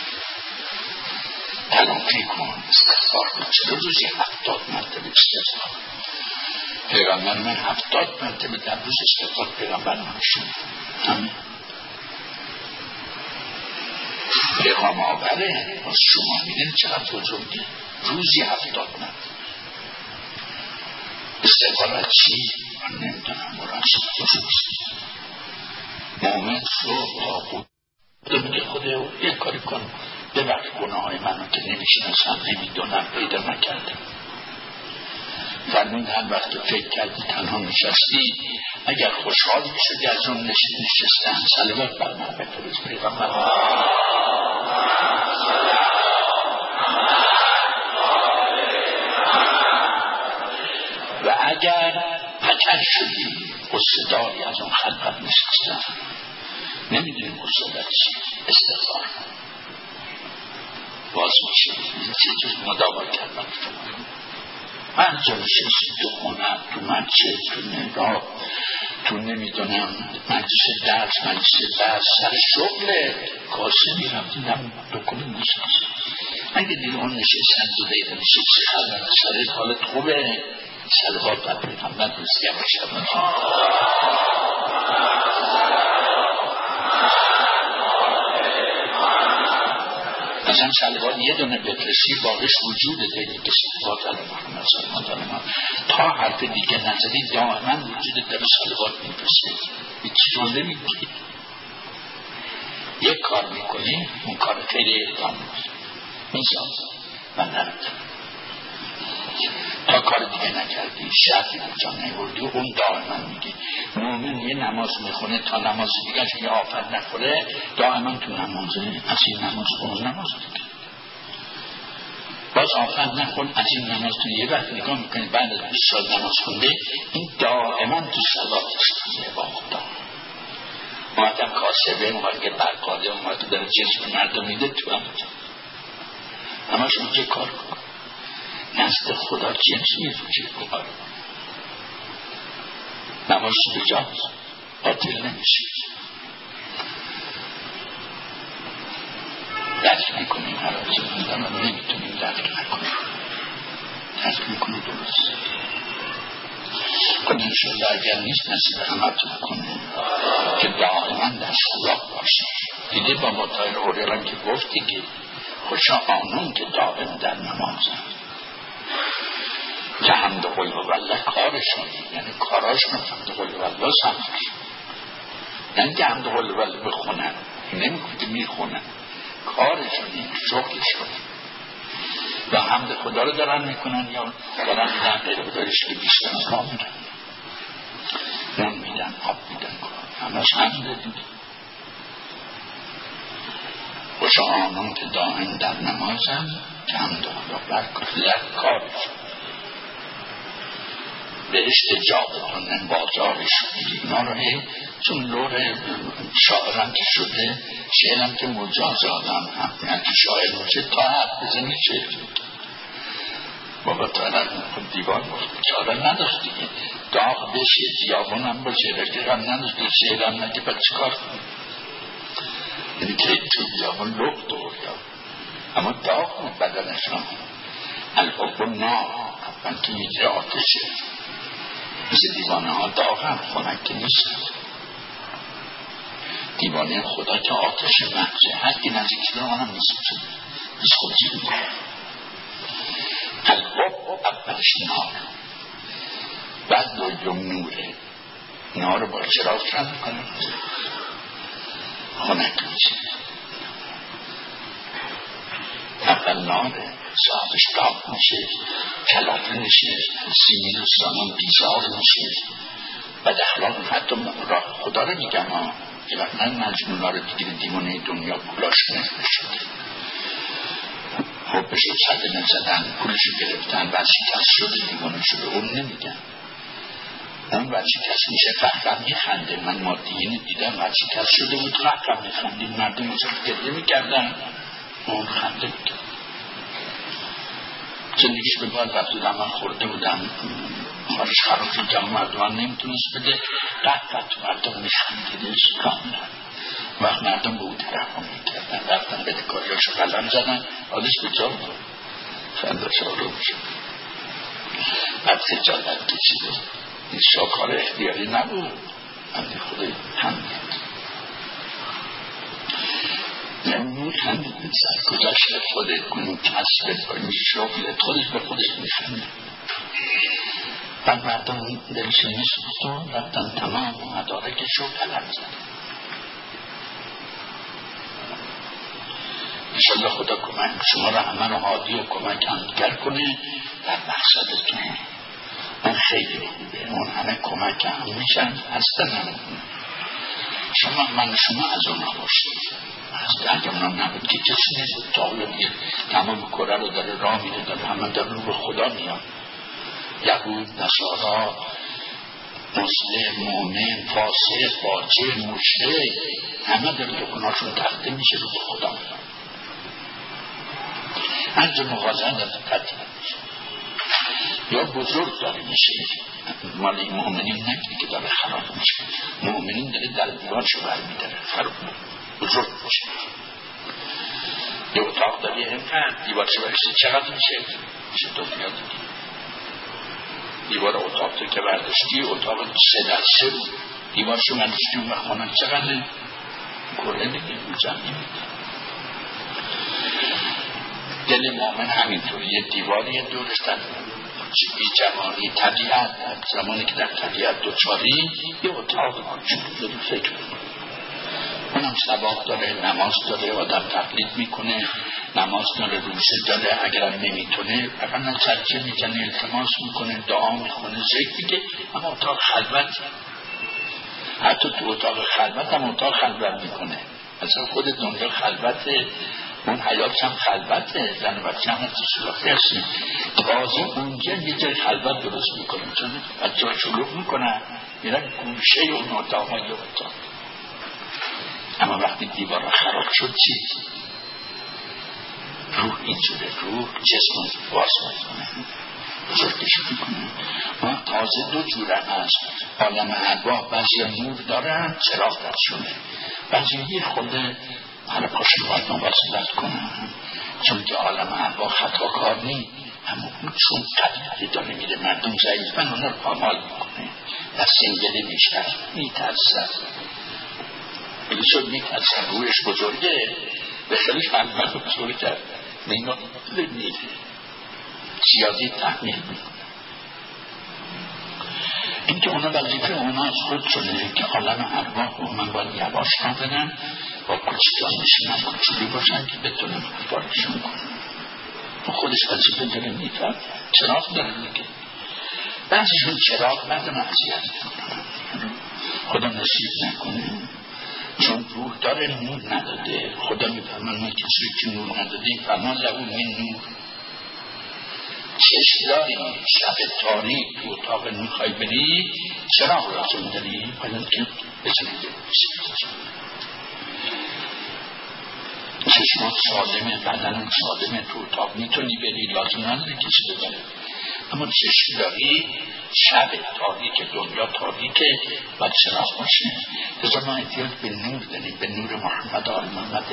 تلافی کن استغفار کن چرا روزی هفتاد مرتبه استغفار پیغمبر من هفتاد مرتبه در روز استغفار پیغمبر من شد همه پیغام آوره از شما میدین چقدر بزرگی روزی هفتاد مرتبه استغفار چی؟ من نمیدونم مراسم بزرگی مومن صبح تا بود میگه خدا یک کاری کن ببخش گناه های منو که نمیشناسم نمیدونم پیدا نکردم فرمود هر وقت فکر کردی تنها نشستی اگر خوشحال میشدی از اون نشستن صلوات بر من بفرست پیغمبر و اگر پکر شدی و صدایی از اون خلقت نشستن نمیدونیم اصولت چی استغفار باز میشه این چیزی مداوا کردن من جلسه تو خونه تو مسجد تو نگاه تو نمیدونم مجلس درس مجلس درس سر شغل کاسه میرم دیدم بکنی موسیقی اگه دیگه اون نشستن دو دقیقه نشستی خبر سرت حالت خوبه صلوات بر پیغمبر روزی هم شد مثلا صلوات یه دونه بفرستی باقیش وجود دیگه که صلوات علی محمد صلی الله علیه و آله تا حرف دیگه نزدی دائما وجود در صلوات میفرستی هیچ چیز نمیگی یک کار میکنی اون کار خیلی اقدام میسان من نمیدونم تا کار دیگه نکردی شرطی کجا نیوردی اون دائما میگی مومن یه نماز میخونه تا نماز دیگه که آفت نخوره دائما تو نمازه از این نماز اون نماز دیگه باز آفت نخون از این نماز تو یه وقت نگاه میکنی بعد از بیست سال نماز خونده این دائما تو صلاتش کنه با خدا مادم کاسبه مادم برقاده مادم داره جسم مردم میده تو هم همه شما چه کار کن نزد خدا جنس میفکر کار نماز بجا باطل نمیشه درک میکنیم هر از این نمیتونیم درک نکنیم درک میکنیم درست کنیم شده اگر نیست نصیب همتون کنیم که دائما در خدا باشه دیده با مطایل اوریران که گفت دیگه خوشا آنون که دائم در نمازن که حمد قل و والله کارشون یعنی کاراشون حمد قل و والله سمتش یعنی که حمد قل و والله بخونن نمیگوید که میخونن کارشون این شغلشون یا حمد خدا رو دارن میکنن یا دارن میدن غیر بدارش که بیشتن کام میدن نم میدن آب میدن همش حمد دیدن خوش آنان که دائم در نمازن که حمد خدا برکت کارشون بهشت جاودانه بازارش اینا رو هی چون لور شاعرم که شده شعرم که مجاز آدم هم یعنی شاعر باشه تا حد بزنی شعر بابا تارم دیوان شاعر نداشت دیگه داغ بشه دیوان هم باشه رفیقم نداشت شعرم نگه با چی کار کنی یعنی که تو دیوان لغ دور یا اما داغ بدنشان الحب نا من که میگه آتشه مثل دیوانه ها داغ هم خونک که نیست دیوانه خدا که آتش مخشه هر کی نزدیک شده آنم نیست نیست خودشی میکنه الباب اولش نار بعد دویم نوره نار با چراغ شد میکنه خونک میشه اول ناره صاحبش داغ میشه، کلافه میشه، سیمین و سانون بیزار میشه. بد اخلاق حتی خدا رو میگم ها که وقت من مجنون ها رو بگیره دیوانه دنیا پولاش نفته شده، خب بشه صدمه زدن، پولشو گرفتن، وسیکت شده، دیوانه شده، اون نمیگم. اون وسیکت میشه فقط میخنده. من مادیین دیدم وسیکت شده بود فقط میخندید، مردم ازت گریه میکردن، اون خنده میکرد. زندگیش به باید وقتی من خورده بودم خارش خراب شدم، مردمان نمیتونست بده، قطعت مردم میخندیدش کاملا. وقت مردم به اون طرف هم میکردن، رفتن بده کاریاشو قلم زدن، آدش به جا بود خندش آروم شد. بعد خجالت کشیده، این شاکار اختیاری نبود، من خودی خندید نمی خندید این سرگذشت خودت کنی، کسبت کنی، شغلت خودش به خودش میخندید. بعد مردم دلش میسوخت و رفتن تمام مدارکشو قلم زد. انشالله خدا کمک شما را همه رو حادی و کمک همدیگر کنه در مقصدتون. اون خیلی خوبه، اون همه کمک هم میشن هستن هم شما من شما از اون باشید. از درگمون نبود که کسی نیست تعالی تمام کره رو داره راه میره، داره همه در رو خدا میاد. یهود، نصارا، مسلم، مومن، فاسق، فاجر، مشرک، همه در دکوناشون تخته میشه رو خدا میاد. هرچ مغازن در دقت میشه یا بزرگ داره میشه، مالی مؤمنین نمیده که داره خراب میشه، مؤمنین داره در دیوارشو برمیداره خراب بزرگ میشه. یه اتاق داری همکن دیوارشو برمیشه چقدر میشه؟ میشه دو بیاد دیوار اتاق تو که برداشتی اتاق سه در سه بود، دیوارشو برداشتی و خانه چقدر کله میگه جمعی میگه. دل مؤمن همینطور یه دیواری دورش در بی جوانی طبیعت، زمانی که در طبیعت دوچاری یه اتاق کوچولو داری فکر کنی، اونم ثواب داره، نماز داره، آدم تقلید میکنه، نماز داره، روزه داره، اگرم نمیتونه فقط سرچه میکنه، التماس میکنه، دعا میکنه، ذکر میگه، اما اتاق خلوت. حتی تو اتاق خلوت هم اتاق خلوت میکنه، اصلا خود دنیا خلوته، اون حیات هم خلوته، زن و بچه هم هستی سلاخی هستی، تازه اونجا یه جای خلوت درست میکنه، چون بچه ها شلوغ میکنن میرن گوشه اون اتاق ها یه اتاق. اما وقتی دیوار خراب شد چی؟ روح اینجوره، روح جسم باز میکنه، بزرگش میکنه. ما تازه دو جوره هست، عالم ارواح بعضی نور دارن چراغ درشونه، بعضی یه خود حالا پاشن باید نوازلت کنن، چون که عالم ارواح خطاکار نی، اما اون چون قدری داره میره مردم ضعیفن اون رو پامال میکنه، در سنگله بیشتر میترسن، بلی شد میترسن، رویش بزرگه به خیلی فهمت بزرگ کرد نینا میده سیادی تحمیل میکنه. این که اونا وظیفه اونا از خود شده که عالم ارواح و من باید یواش را بدن با کچکان نشینن کچلی باشن که بتونن بارشون کنن و خودش وظیفه داره میفرد چراغ داره میگه. بعضیشون چراغ بعد معصیت میکنن، خدا نصیب نکنه، چون روح داره نور نداده. خدا میفرمان من کسی که نور نداده فرمان لهو من نور. چشم داری شب تاریک تو اتاق میخوای بری چراغ لازم داری باید که بزنید چشمات سالمه، بدنم سالمه، تو اتاق میتونی بری، لازم نداری کسی ببره. اما چشم داری شب تاریک دنیا تاریکه و چراغ باشه. بذار ما احتیاج به نور داریم، به نور محمد آل محمد.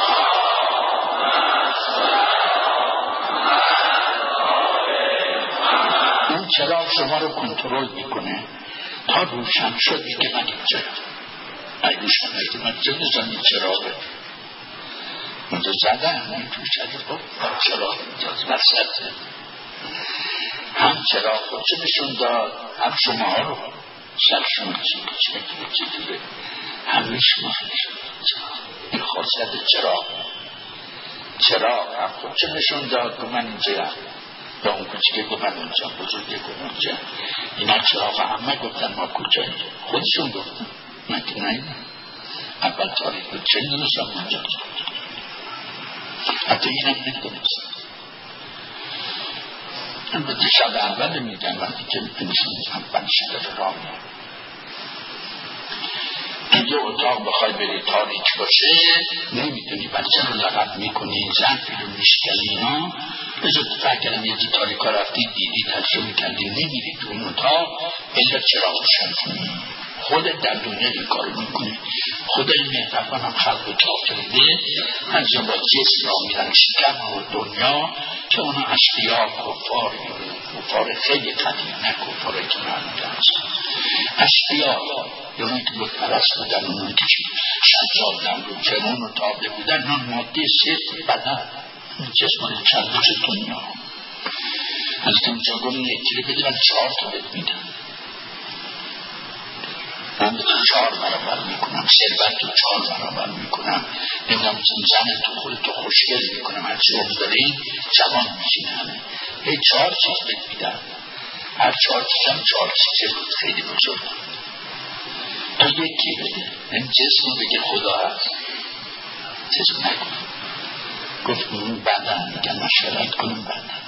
اون چراغ شما رو کنترل میکنه تا روشن شد دیگه من اینجا اگه روشن شد من اینجا نزنی چراغه اونجا زدن من تو شدید خب چراغ اینجا وسط هم چراغ خودشو نشون داد هم شما ها رو سر شما چی چی همه شما این خاصیت چراغ چراغ هم خود چه نشون داد که من اینجا یا اون کوچیکه گفت من اونجا بزرگه گفت اونجا اینا چراغ همه گفتن ما کجایی خودشون گفتن من که نایدم اول تاریخ بود چه نیستم اونجا حتی اینم نکنیستم البته شب اول میگن وقتی که انسان اول شده راه میاد اگه اتاق بخوای بری تاریک باشه نمیتونی بچه رو لغت میکنی زنفی رو میشکنی اینا بذار فکر کردم یه جی تاریکا رفتی دیدی تجربه کردی نمیری تو اون اتاق الا چرا روشن خودت در دنیا این کار میکنی خدا این مهربان هم خلق اتاق کرده هنچه با جسم را میرن شکم و دنیا که اونا اشقیا کفار کفار خیلی قدیم نه کفاره که مرموده هست اشقیا یا اونی که بود پرست بودن اونی که شجاع رو چرون و تابه بودن نان ماده صرف بدن جسمان چندش دنیا از اونجا گم یکی رو بده من چهار تا بد میدن من به تو چهار برابر میکنم ثروت تو چهار برابر میکنم نمیدونم زن تو خود تو خوشگل میکنم هرچی هم دارین جوان میشین همه هی چهار چیز بد میدن هر چهار چیز هم چهار چیز بود خیلی بزرگ تو یکی بده این جسم بگه خدا هست چیز نکن گفت بدن میگن مشورت کنم بدن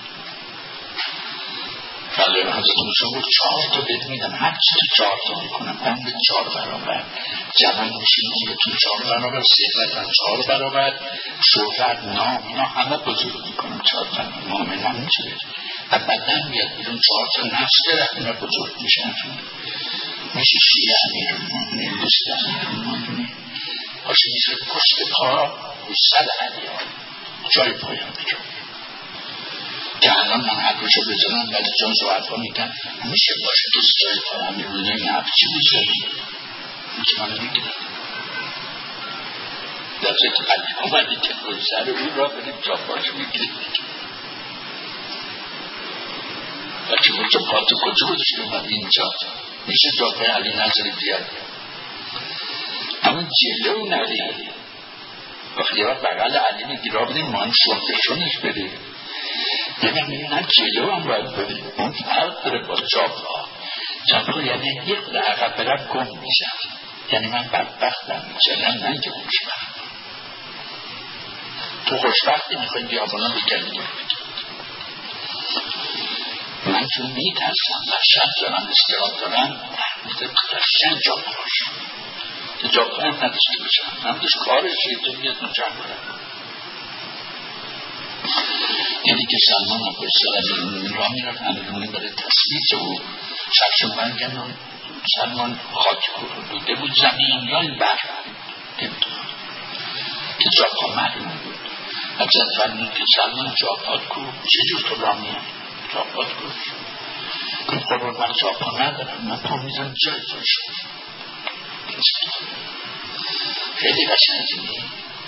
ولی حضرت موسی بود چهار تا بد میدم هر چی تو چهار تا میکنم من به چهار برابر جوان میشین عمرتون چهار برابر ثروت هم چهار برابر شهرت نام اینا همه بزرگ میکنم چهار برابر مؤمن هم میشه و بدن میاد بیرون چهار تا نفس داره اینا بزرگ میشن میشه شیعه امیرالمومنین دوست امیرالمومنین باشه میشه پشت پا صد علیه جای پایان بجا که الان من حرفشو بزنم ولی چون صحبتها میگن میشه باشه دوست جای پایان امیرالمومنین حرف چی بزنی میشه من میگیرم در ذات قلبی اومده که روی سر اون را بریم جا باش میگیریم بچه بچه پاتو کجا بودش اومد اینجا میشه جاپای علی نظری بیاد اما جلو نری وقتی یاد بغل علی میگی را بدیم ما این شرطشونش بریم دیگه میگن جلو هم باید بریم اون فرق داره با جاپا جاپا یعنی یک لعقب برم گم میشم یعنی من بدبختم جلو نه که خوشبخت تو خوشبختی میخوایی بیابانا بگردیم من چون میترسم وحشت دارم استراب دارم میده قشنگ جا باش که جا باید نداشته باشم هم داشت کارش که تو میاد نجم کنم یعنی که سلمان هم بسر امیرونی را میرن امیرونی برای تصویت و شخص منگن سلمان خاک دوده بود زمین یا این بر نمیدونم که جا پا معلوم بود اجازت فرمون که سلمان جا پاد کو چجور تو را میاد جاپات کش که قرار من جاپا ندارم من پا میزن جای توش خیلی قشنگی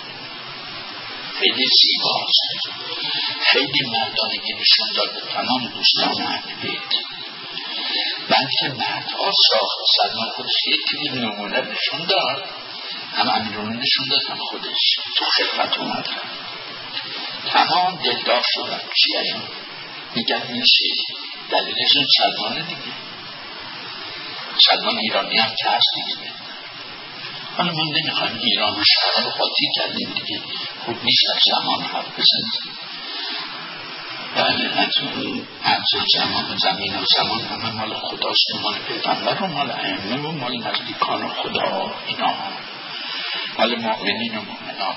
خیلی زیباست خیلی مردانگی نشون داد به تمام دوستان اهل بیت بلکه مردها ساخت سلمان خودش یکی بود نمونه نشون داد هم امیرونی نشون داد هم خودش تو خدمت اومد تمام دلدار شدن چیه میگن میشه دلیلشون سلمانه دیگه سلمان ایرانی هم که هست دیگه حالا من نمیخوایم ایران و شهر رو خاطی کردیم دیگه خوب نیست از زمان حرف بزنیم بله از زمان و زمین و زمان همه مال خداست مال پیغمبر و مال ائمه و مال نزدیکان خدا اینا مال مؤمنین و مؤمنات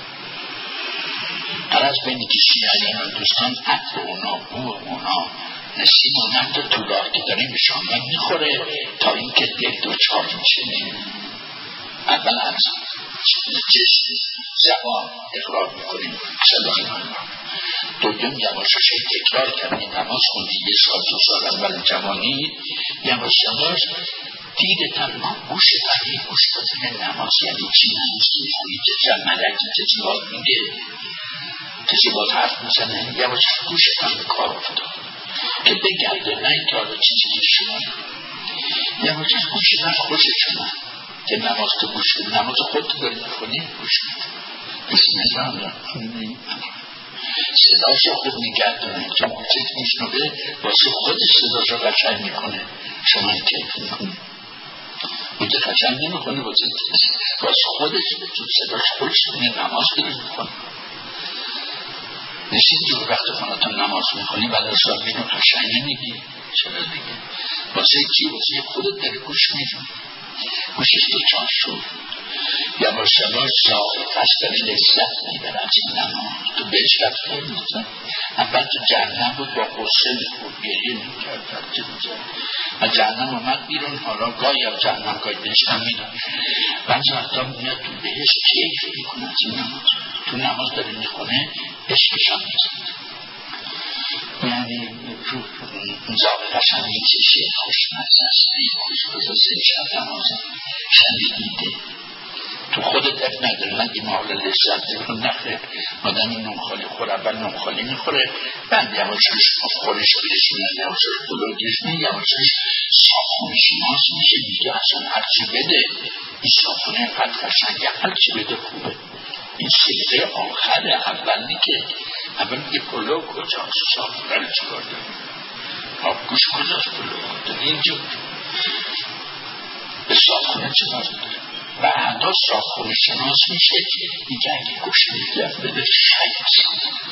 عرض بینی که شیعیان و دوستان عطر اونا بو اونا نسیم و نمت طولار که داریم شامن میخوره تا اینکه دل دوچار میشه اول از جسم زبان اقرار میکنیم سلام الله دوم یواشش تکرار کردیم نماز خوندی یه سال دو سال اول جوانی یواش یواش دید تنها گوش بری گوش بزن نماز یعنی چی یعنی که چند ملکی که زیاد میگه کسی باز حرف میزنه یواش گوش تن کار افتاد که بگرده نه اینکه حالا چیزی شما یواش گوش تن خوش شما که نماز تو گوش کنی نماز خود تو داری میخونی گوش کنی اسم نظام صداش خوب میگردونه تو موزیک میشنوه واسه خودش صداش رو قشنگ میکنه شما کیف میکنه موزیک قشنگ نمیکنه واسه خودش تو صداش خودش نماز بگیر میکنه نشید جو وقت خونتون نماز میکنی بعد از سال بینو قشنگ نمیگی چرا دیگه واسه چی واسه خودت داری گوش میدونی گوشش تو چار شد یواش یواش ذائقه است داری لذت میبره از این نماز تو بهش رفته میزن اول تو جهنم بود با قصه میخورد گریه میکرد رفته میزن از جهنم اومد بیرون حالا گاهی از جهنم گاهی بهشتم میدن بعض وقتا میاد تو بهش کیف میکنه از این نماز تو نماز داری میخونه عشقشان میکنه یعنی ذائقه‌ش هم میکشه خوشمزه است این خوشمزه شب نماز شنیدیده تو خودت اب نداره نگی ما حالا لذت زیرون نخیر آدمی نمخالی خوره اول نمخالی میخوره بعد یواشش خورش برسونه یواشش بلوگش می یواشش صافون شناس میشه دیگه اصلا هرچی بده این صافونه قد قشنگه هرچی بده خوبه این سیزه آخر اولی که اول میگه پلو کجاست صافونه رو چکار داریم آبگوش کجاست پلو داری اینجا به صافونه چکار داریم بعدا صافونه شناس میشه دیگه اگه گوش میگرد بده خیلی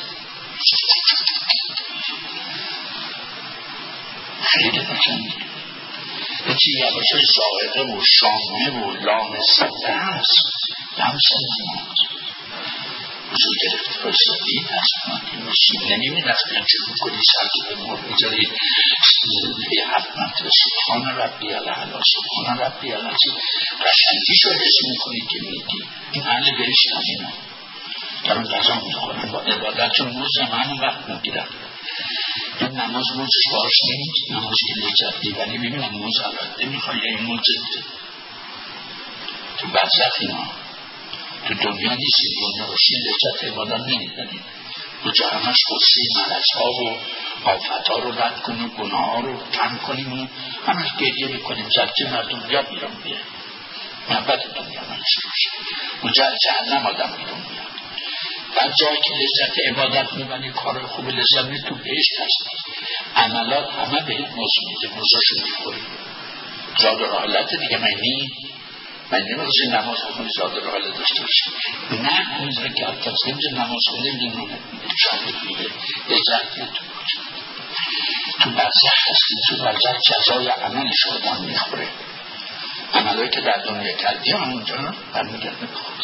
خیلی بچنگی بچی یواشه زائقه و شامه و لامسه لمس لمس نماز وزو گرفت فرصتی دست نمیشی نمیدفت چه بکنی سرزو به مور میذاری یه هفت مرتبه سبحان ربی العلا سبحان ربی العلا قشنگیش رو حس میکنی که میگی این اهل بهش همینه دارم غذا میخورن با عبادت و موز همون وقت میگیرن این نماز موزش باش نمید نماز که لجت دیبنی ببینم موز البته میخوای یا این موز تو برزخ اینا تو دنیا نیستی دنیا باشی لجت عبادت نمیدنید کجا همش خصی ملج ها و آفت ها رو رد کنیم گناه ها رو کم کنیم و همش گریه میکنیم زرچه مردم بیاد میرم بیاد محبت دنیا منش روشه اونجا جهنم آدم بیرون میاد بعد جایی که لذت عبادت میبنی کار خوب لذت می تو بهشت هست عملات همه به این موضوع میده موضوعشو میخوری زاد و راحلت دیگه منی من نمیخواستی نماز بخونی زاد و راحلت داشته باشی نه اونجا که از اینجا نماز خونده میده نومت میده شاید میده لذت میده تو کجا تو برزخ هستی تو برزخ جزای عملش آدم میخوره عملایی که در دنیا کردی همونجا برمیگرد میخوری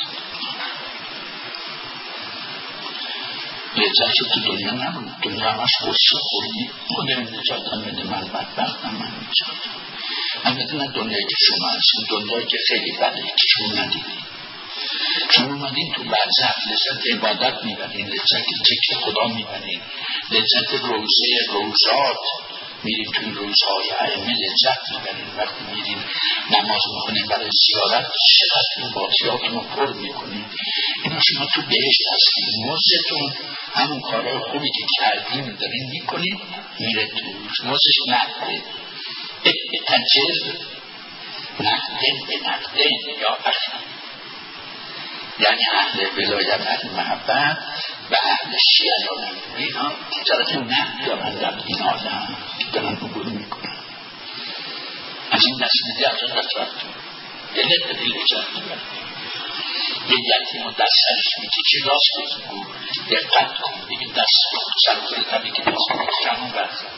لذت تو دنیا نبود دنیا همش غصه خوردی خودم نجات هم بده من بدبختم من نجات البته نه دنیایی که شما هستیم دنیایی که خیلی بده که شما ندیدی شما اومدین تو برزخ لذت عبادت میبرین لذت ذکر خدا میبرین لذت روزه روزات میریم توی روزهای ائمه لذت میبرین وقتی میرین نماز میخونین برای زیارت چقدر این باطیاتون رو پر میکنین اینا شما تو بهشت هستین موزتون همون کارهای خوبی که کردین دارین میکنین میره توش موزش نقده تجر نقدن به نقدن یا اخر یعنی اهل ولایت اهل محبت و اهل شیعه اینا تجارت نقد دارن در این آدم دارن عبور میکنن از این دست میده از اون دست رفتون دلت به دل اجازت میبرن یه یکی ما دست سرش میکشی راست بگو دقت کن بگی دست سر کنه تبی که دست کنه همون برزن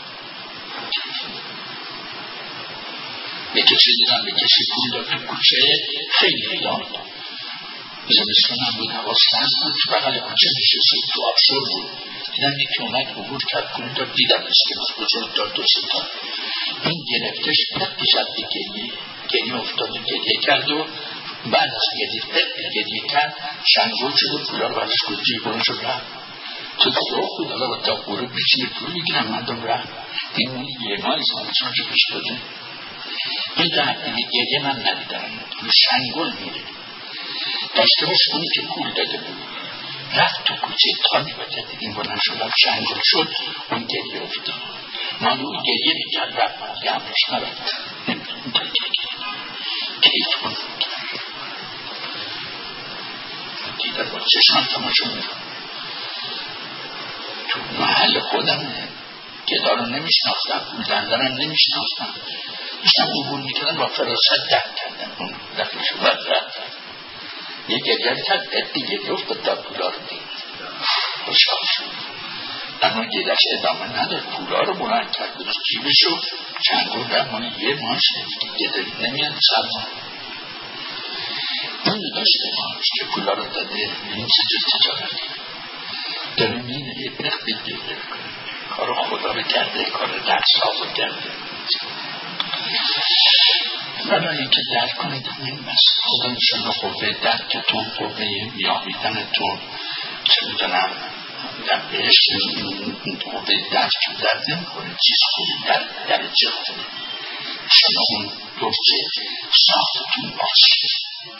یکی چیز دیدم به کسی پول داد تو کوچه خیلی داد زمستان هم بود هوا سرد بود تو بغل کوچه نشسته تو آبشور بود دیدم یکی اومد عبور کرد پول داد دیدم اسکنات بزرگ داد دو ستا این گرفتش پت کشد به گریه گریه افتاد و گریه کرد و بعد از گریه پت گریه کرد شنگول شد و پولا رو برش کن جیبون شد رفت تو تو خود حالا با تا غروب بچینه پول میگیرم مردم رفت این اونی یه ماه ایسان چون که پیش داده این در گریه من ندیدم شنگول میره داشته باش اونی که پول داده بود رفت تو کوچه تا میباید دیدیم بلند شد شنگل شد اون گریه افتاد مال اون گریه میکرد رفت یه همش نرفت نمیدونم تا گریه کیف کن دیدن با چشمان تماشا میکنم. تو محل خودم گدا رو نمیشناختم، بودنده رو نمیشناختم، داشتم عبور میکردم با فراست درک کردم اون دفعه شو باید رد یه گریه کرد ادی گریه افتاد تا پولا رو دید خوشحال شد. اما گیرش ادامه نداد، پولا رو بلند کرد بود جیبشو چنگور در مانه یه ماش گده نمیاد سلمان اون داشته ماش که پولا رو داده این چجور تجارتی داره مینه یه برخ دید گده کار خدا رو کرده، کار در ساز رو کرده. برای اینکه درک کنید این بس خدا انشالله قوه درکتون، قوه یابیدنتون چه میدونم در بهشت قوه درک درد نمیکنه چیز خوبی در درجه خوبی شما اون درجه ساختتون باشه.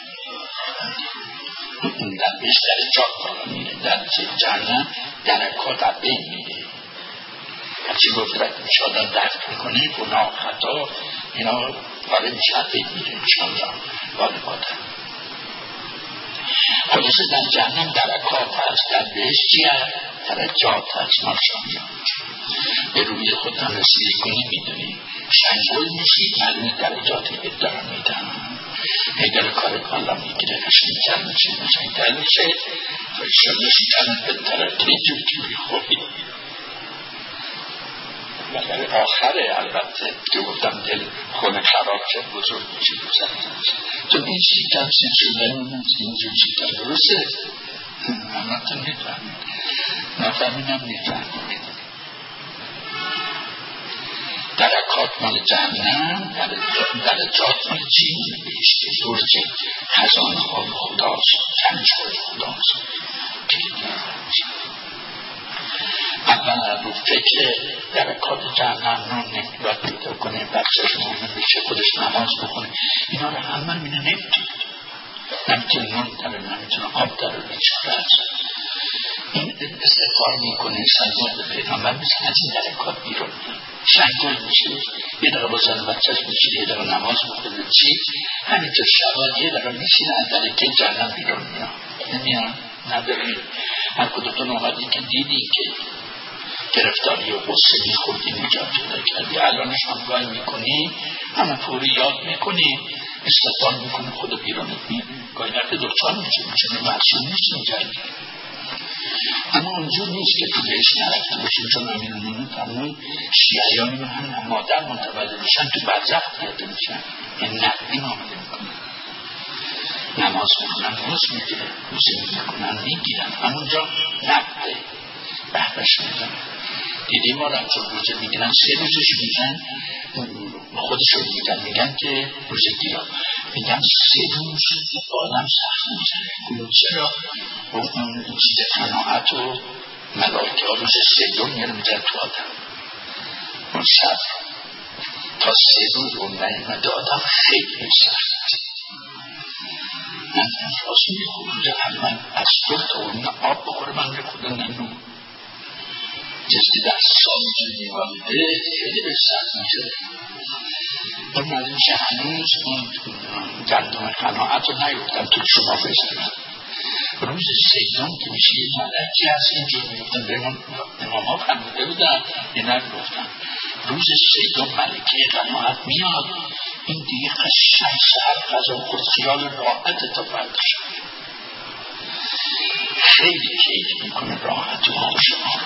اون در بهشت درجات بالا میره، درجه جهنم درکات از بین میره. هرچی گفترد میشه آدم درک میکنه گناه خطا اینا وارد میشه از بین میره انشاءالله وارد آدم. خلاصه در جهنم درکات هست، در بهشت چی هست؟ درجات هست. ماشاءالله به روی خود هم رسیدی کنی میدونی شنگل میشید معلومی درجاتی به دارم میدن اگر کار کالا میگیره قشنگتر میشه قشنگتر میشه انشاءالله شیطان به طرف اینجور جوری خوبی ولی آخره البته که گفتم دل خونه خراب شد بزرگ میشه بزرگ چون این شیطان چه شدن اینجور شیطان درسته اما تو میفهمید نفهمیدم میفهمید درکات مال جهنم درجات مال چی بیشتر درجه خزانه های خداست کنج های خداست اول رو فکر درکات جهنم رو نمیداد پیدا کنه بچهش مهمه بشه خودش نماز بخونه اینا رو همه مینه نمیتونه نمیتونه نون داره نمیتونه آب داره بیچاره این استقبال میکنه سنگل به پیغمبر میشه از این درکات بیرون شنگل میشه یه دقیقه با زن بچهش میشه یه دقیقه نماز بخونه چی همینطور شبان یه دقیقه میشینه از درکه جهنم بیرون میاد نمیاد نداری هر کدومتون اومدی که دیدی که گرفتاری و غصه میخوردی نجات پیدا کردی الانش هم گاهی میکنی همه پوری یاد میکنی استقبال میکنی خدا بیرونت میاد گاهی نفع دکتر میشه میشه محصول نیست میجرد اما اونجور نیست که تو بهش نرفته باشیم چون امیرانمون فرمون شیعیانی هم مادر متولد میشن تو برزخ پیاده میشن این نقلی معامله میکنن نماز میکنن روز میگیرن روزی میکنن میگیرن همونجا نقده بحرش میزن دیدی ما رفتون روزه میگیرن سه روزش میگن خودشون میگن میگن که روزه گیرا میگن سه روز آدم سخت میزن چرا اون چیز قناعت و ملائکه ها روز سه دوم میره میزن تو آدم اون صبر تا سه روز اون نیمده آدم خیلی سخت من انفاسی میخوره من از خود تا اون آب بخوره من به خدا ننو کسی در سال میوالده خیلی به سخت میشه اون معلوم که هنوز اون گندم قناعت رو نیفتم تو شما بزنم روز سیدان که میشه یه ملکی هست اینجور میفتم به امام ها فرموده بودن یه نگفتم روز سیدان ملکه قناعت میاد این دیگه قشنگ سر غذا خود خیال راحت تا فرد شد خیلی کیف میکنه راحت و خوشحال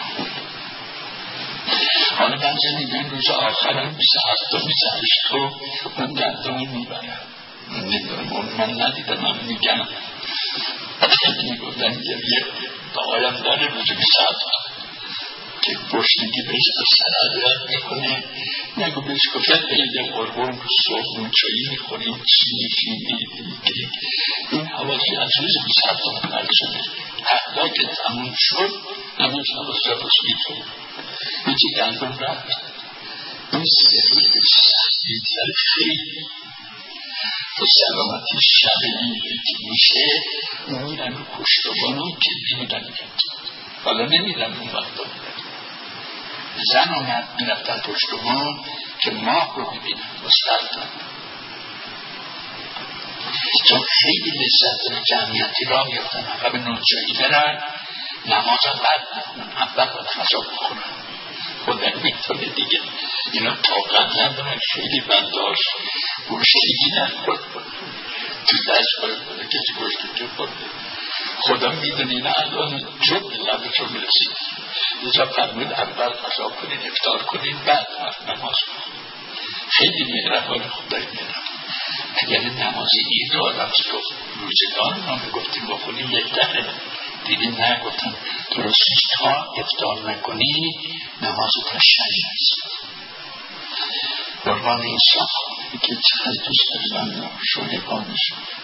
حالا بعضی میگن روز آخرم بیست هفتم میزنش تو اون گندمی میبرم من ندیدم من میگم میگفتن یه آقایم داره روز بیست هفتم که گشنگی بهش سر عدرت میکنه نگو بهش گفتن عید قربان صبح اون چایی میخوریم چی میگیم این حواسی از روز بیست هفتم برد شده حتی که تموم شد نمیش حواسی را بس میکنه یکی گندم رفت این سه روز به سختی در خیلی به سلامتی شب ایده که میشه میرن رو کشتبانو که میرن گند حالا نمیرن اون وقتا زن آمد میرفتن پشتبان که ماه رو ببینن و سلطن چون خیلی لذت داره جمعیتی را میفتن عقب نوچایی برن نماز هم بد نکنن اول باید غذا بخورن خودن میتونه دیگه اینا طاقت ندارن خیلی بنداش گوشتگی نخورد تو دست باید بوده کسی گوشتگی خورده خدا میدونه اینا الان جب لبشو میرسید لذا فرمود اول غذا کنین افطار کنین بعد نماز کنین خیلی مهربان خدای مهربان اگر نماز عید رو آدم گفت روزگار ما میگفتیم بخونیم یک دهه دیدیم نه گفتم درست تا افطار نکنی نماز تشریع نیست قربان انسان که چقدر دوست دارم شده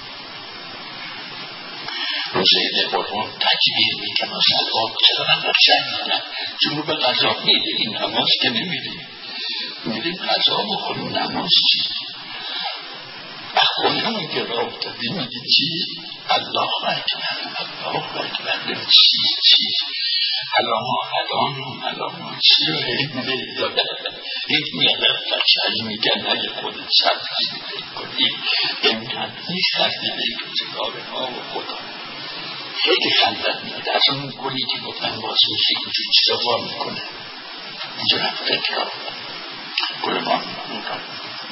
روزه ده قربان تکبیر میکنم و سلوات چقدر قشنگ میدن چون رو به غذا میده این نماز که نمیدیم میدیم غذا بخوریم نماز چی اخوانمون که را افتادیم میگه چی الله اکبر الله اکبر چیز چیز علامه علامه علامه چی رو هیده داده این میادر قشنگ میگن اگه خودت سبزی بید کنیم اینقدر نیستردی به روزگار ها و خدا خیلی خندت میده از اون گلی که گفتن باز میشه اینجور چیزا با میکنه اینجور هم فکر را گل ما میکنه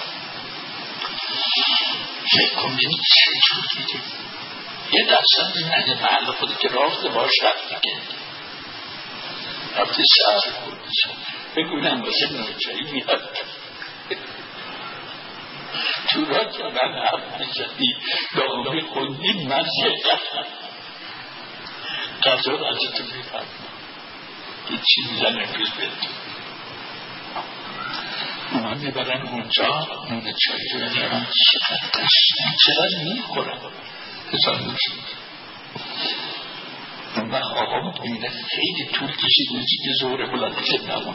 فکر کن بینید چه جور میده یه درصد این اگه محل خودی که رافته باش رفت میگه رفته شهر خودی بگونم واسه نوچایی میاد تو را که من حرف میزدی داغمی خوندیم من زیادم قضا را ازتون میفرم یه چیزی زن امروز بهتون اونا میبرن اونجا نون چایی رو میبرن چقدر قشنگ چقدر میخورن بسان میشون اون وقت آقا میبینه خیلی طول کشید روزی که زهره بلند شد نماز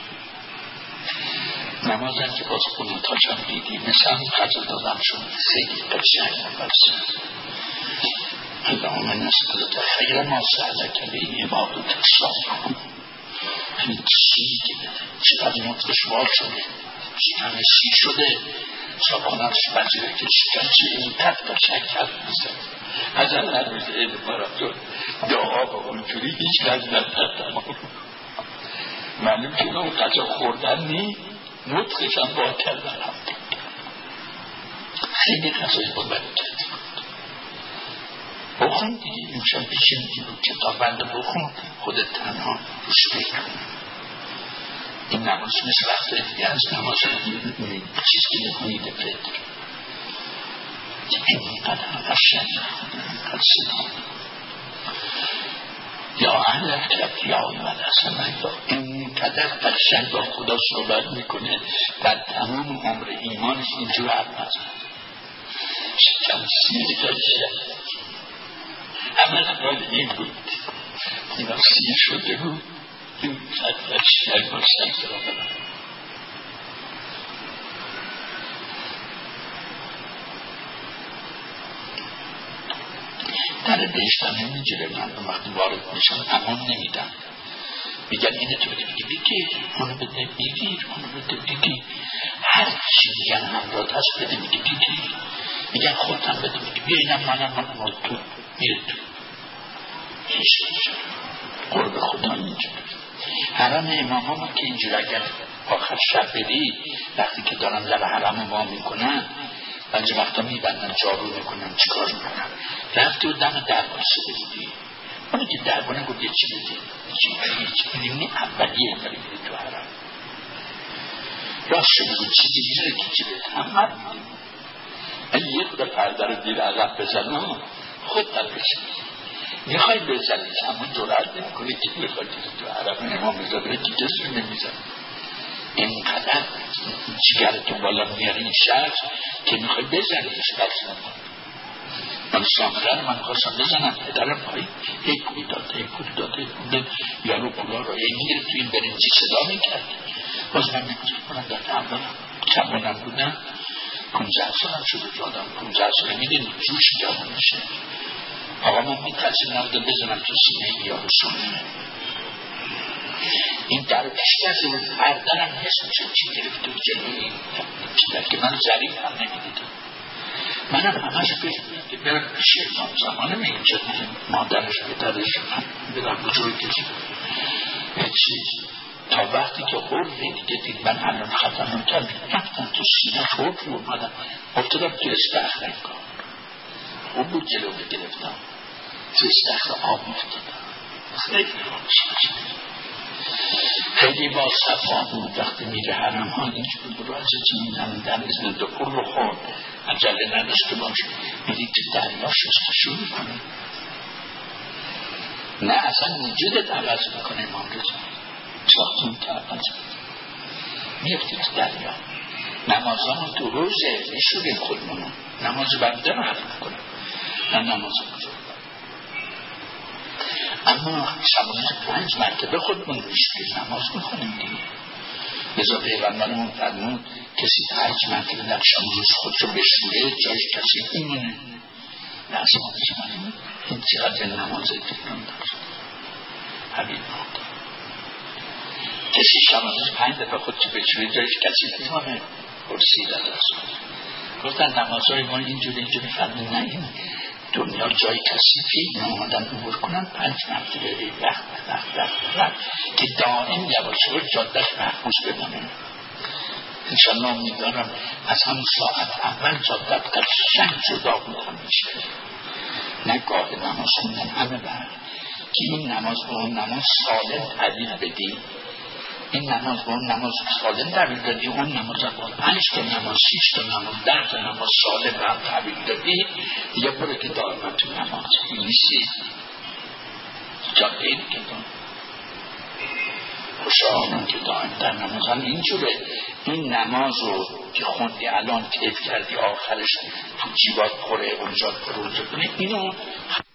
نماز هم که باز قنوتاش هم دیدیم مثل هم قضا دادم شد خیلی قشنگ بسید اللهم نسألك خیر ما سألك به عبادك الصالحون همین چیزی که چقدر مطلش وال شده همه سی شده سابانش بچه که شکنچه این تک تا شکر میزد از هم نروز عید مراتون دعا با اونجوری هیچ لذت ندارم معلوم که اون قضا خوردن نی مطلش هم با کردن هم خیلی قضای با بری کرد بخون دیگه اینشان پیشیم دیگه کتاب بنده بخون خودت تنها روش بکن این نماز مثل وقت دیگه از نماز چیز که نکنی دفعه اینقدر قشنگ اینقدر صدا یا اهل اکرب یا اول اصلا اینقدر قشنگ با خدا صحبت میکنه در تمام عمر ایمانش اینجور حرف نزد شکم سیر کرده عمل حال این بود اینا سیر شده بود این قدر شک باشد را بدن در بهشت هم نمیجره مردم وقتی وارد میشن امان نمیدن میگن اینه تو بده بگی بگیر اونو بده بگیر اونو بده بگیر هر چی میگن همراه هست بده میگی بگیر میگن خودتم بده میگی بیا اینم منم منم تو میره تو هیچ میشه قرب خدا اینجور حرم امام ها که اینجور اگر آخر شب بری وقتی که دارن در حرم ما میکنن بنجه وقتا میبندن جارو میکنن چیکار میکنن رفتی و دم دربان سه بودی اونی که دربانه گفت یه چی بدی هیچ اینی اولیه داری میری تو حرم راست شده بود چیزی میره که چی بده همه میدیم این یه خود پرده رو دیر عقب بزن خود در بشید میخوای بزنید همون جرأت نمیکنه که میخواد تو حرم امام میذاره که کسی نمیزنه اینقدر جگرتون بالا میاره این شخص که میخوای بزنیش بزن من سامره من خواستم بزنم پدرم پایی هی پول داده هی پول داده پول یارو پولا رو هی میره تو این برنجی صدا میکرد باز من نمیزه کنم در تعمالم کمانم بودم پونزه سالم شده جادم پونزه ساله میدونی جوش جوان میشه آقا من میترسیم نبوده بزنم تو سینه یارو سونه این در پیشکسه بود پردرم حس میشه چی گرفته و جلوی این که من ظریف هم نمیدیدم منم همش که برم پیش امام زمان می اینجا دیگه مادرش پدرش بدم بجوری کسی چیز تا وقتی که خورد دیگه دید من الان خطرم کرد رفتم تو سینه خورد رو اومدم افتادم تو استخر انگار خوب بود جلو بگرفتم تو استخر آب افتادم خیلی روش خیلی با صفا بود وقتی میره حرم ها اینجور برو از جنیدن در ازن دکور رو خورد عجله نداشته باشه میدید که دریا شستشو میکنه نه اصلا وجودت عوض میکنه امام رضا ساختون تا عوض میفتی تو دریا نمازان تو روزه میشوریم خودمونو نماز بنده رو حرف میکنه نه نماز بزرگ اما شبانه پنج مرتبه خودمون میشوریم نماز میکنیم دیگه لذا پیغمبرمون فرمود کسی پنج مرتبه در شب روز خود رو بشوره جایش کسی میمونه نه اصلا شما این چقدر نماز تکران داشت حبیب ماند کسی شب روز پنج دفعه خود رو بشوره جایش کسی میمونه پرسید از رسول گفتن نمازهای ما اینجوری اینجوری فرمود نه این دنیا جای کسی که این آمدن عبور کنن پنج مرتبه وقت وقت وقت وقت که دائم یواش جادش محفوظ بمانه انشالله امیدوارم از همون ساعت اول جادت قشنگ جدا بکنه میشه نه گاه نماز خوندن همه بر که این نماز به اون نماز سالم تعبیر بدیم این نماز به اون نماز سالم تعبیر دادی اون نماز به اون پنج تا نماز شیش تا نماز ده تا نماز سالم هم تعبیر دادی دیگه برو که دائما تو نماز نیستی جاده این که دائم خوشحالم که دائم در نماز هم اینجوره این نماز رو که خوندی الان کیف کردی آخرش تو جیبات خوره اونجا پروزه کنه اینو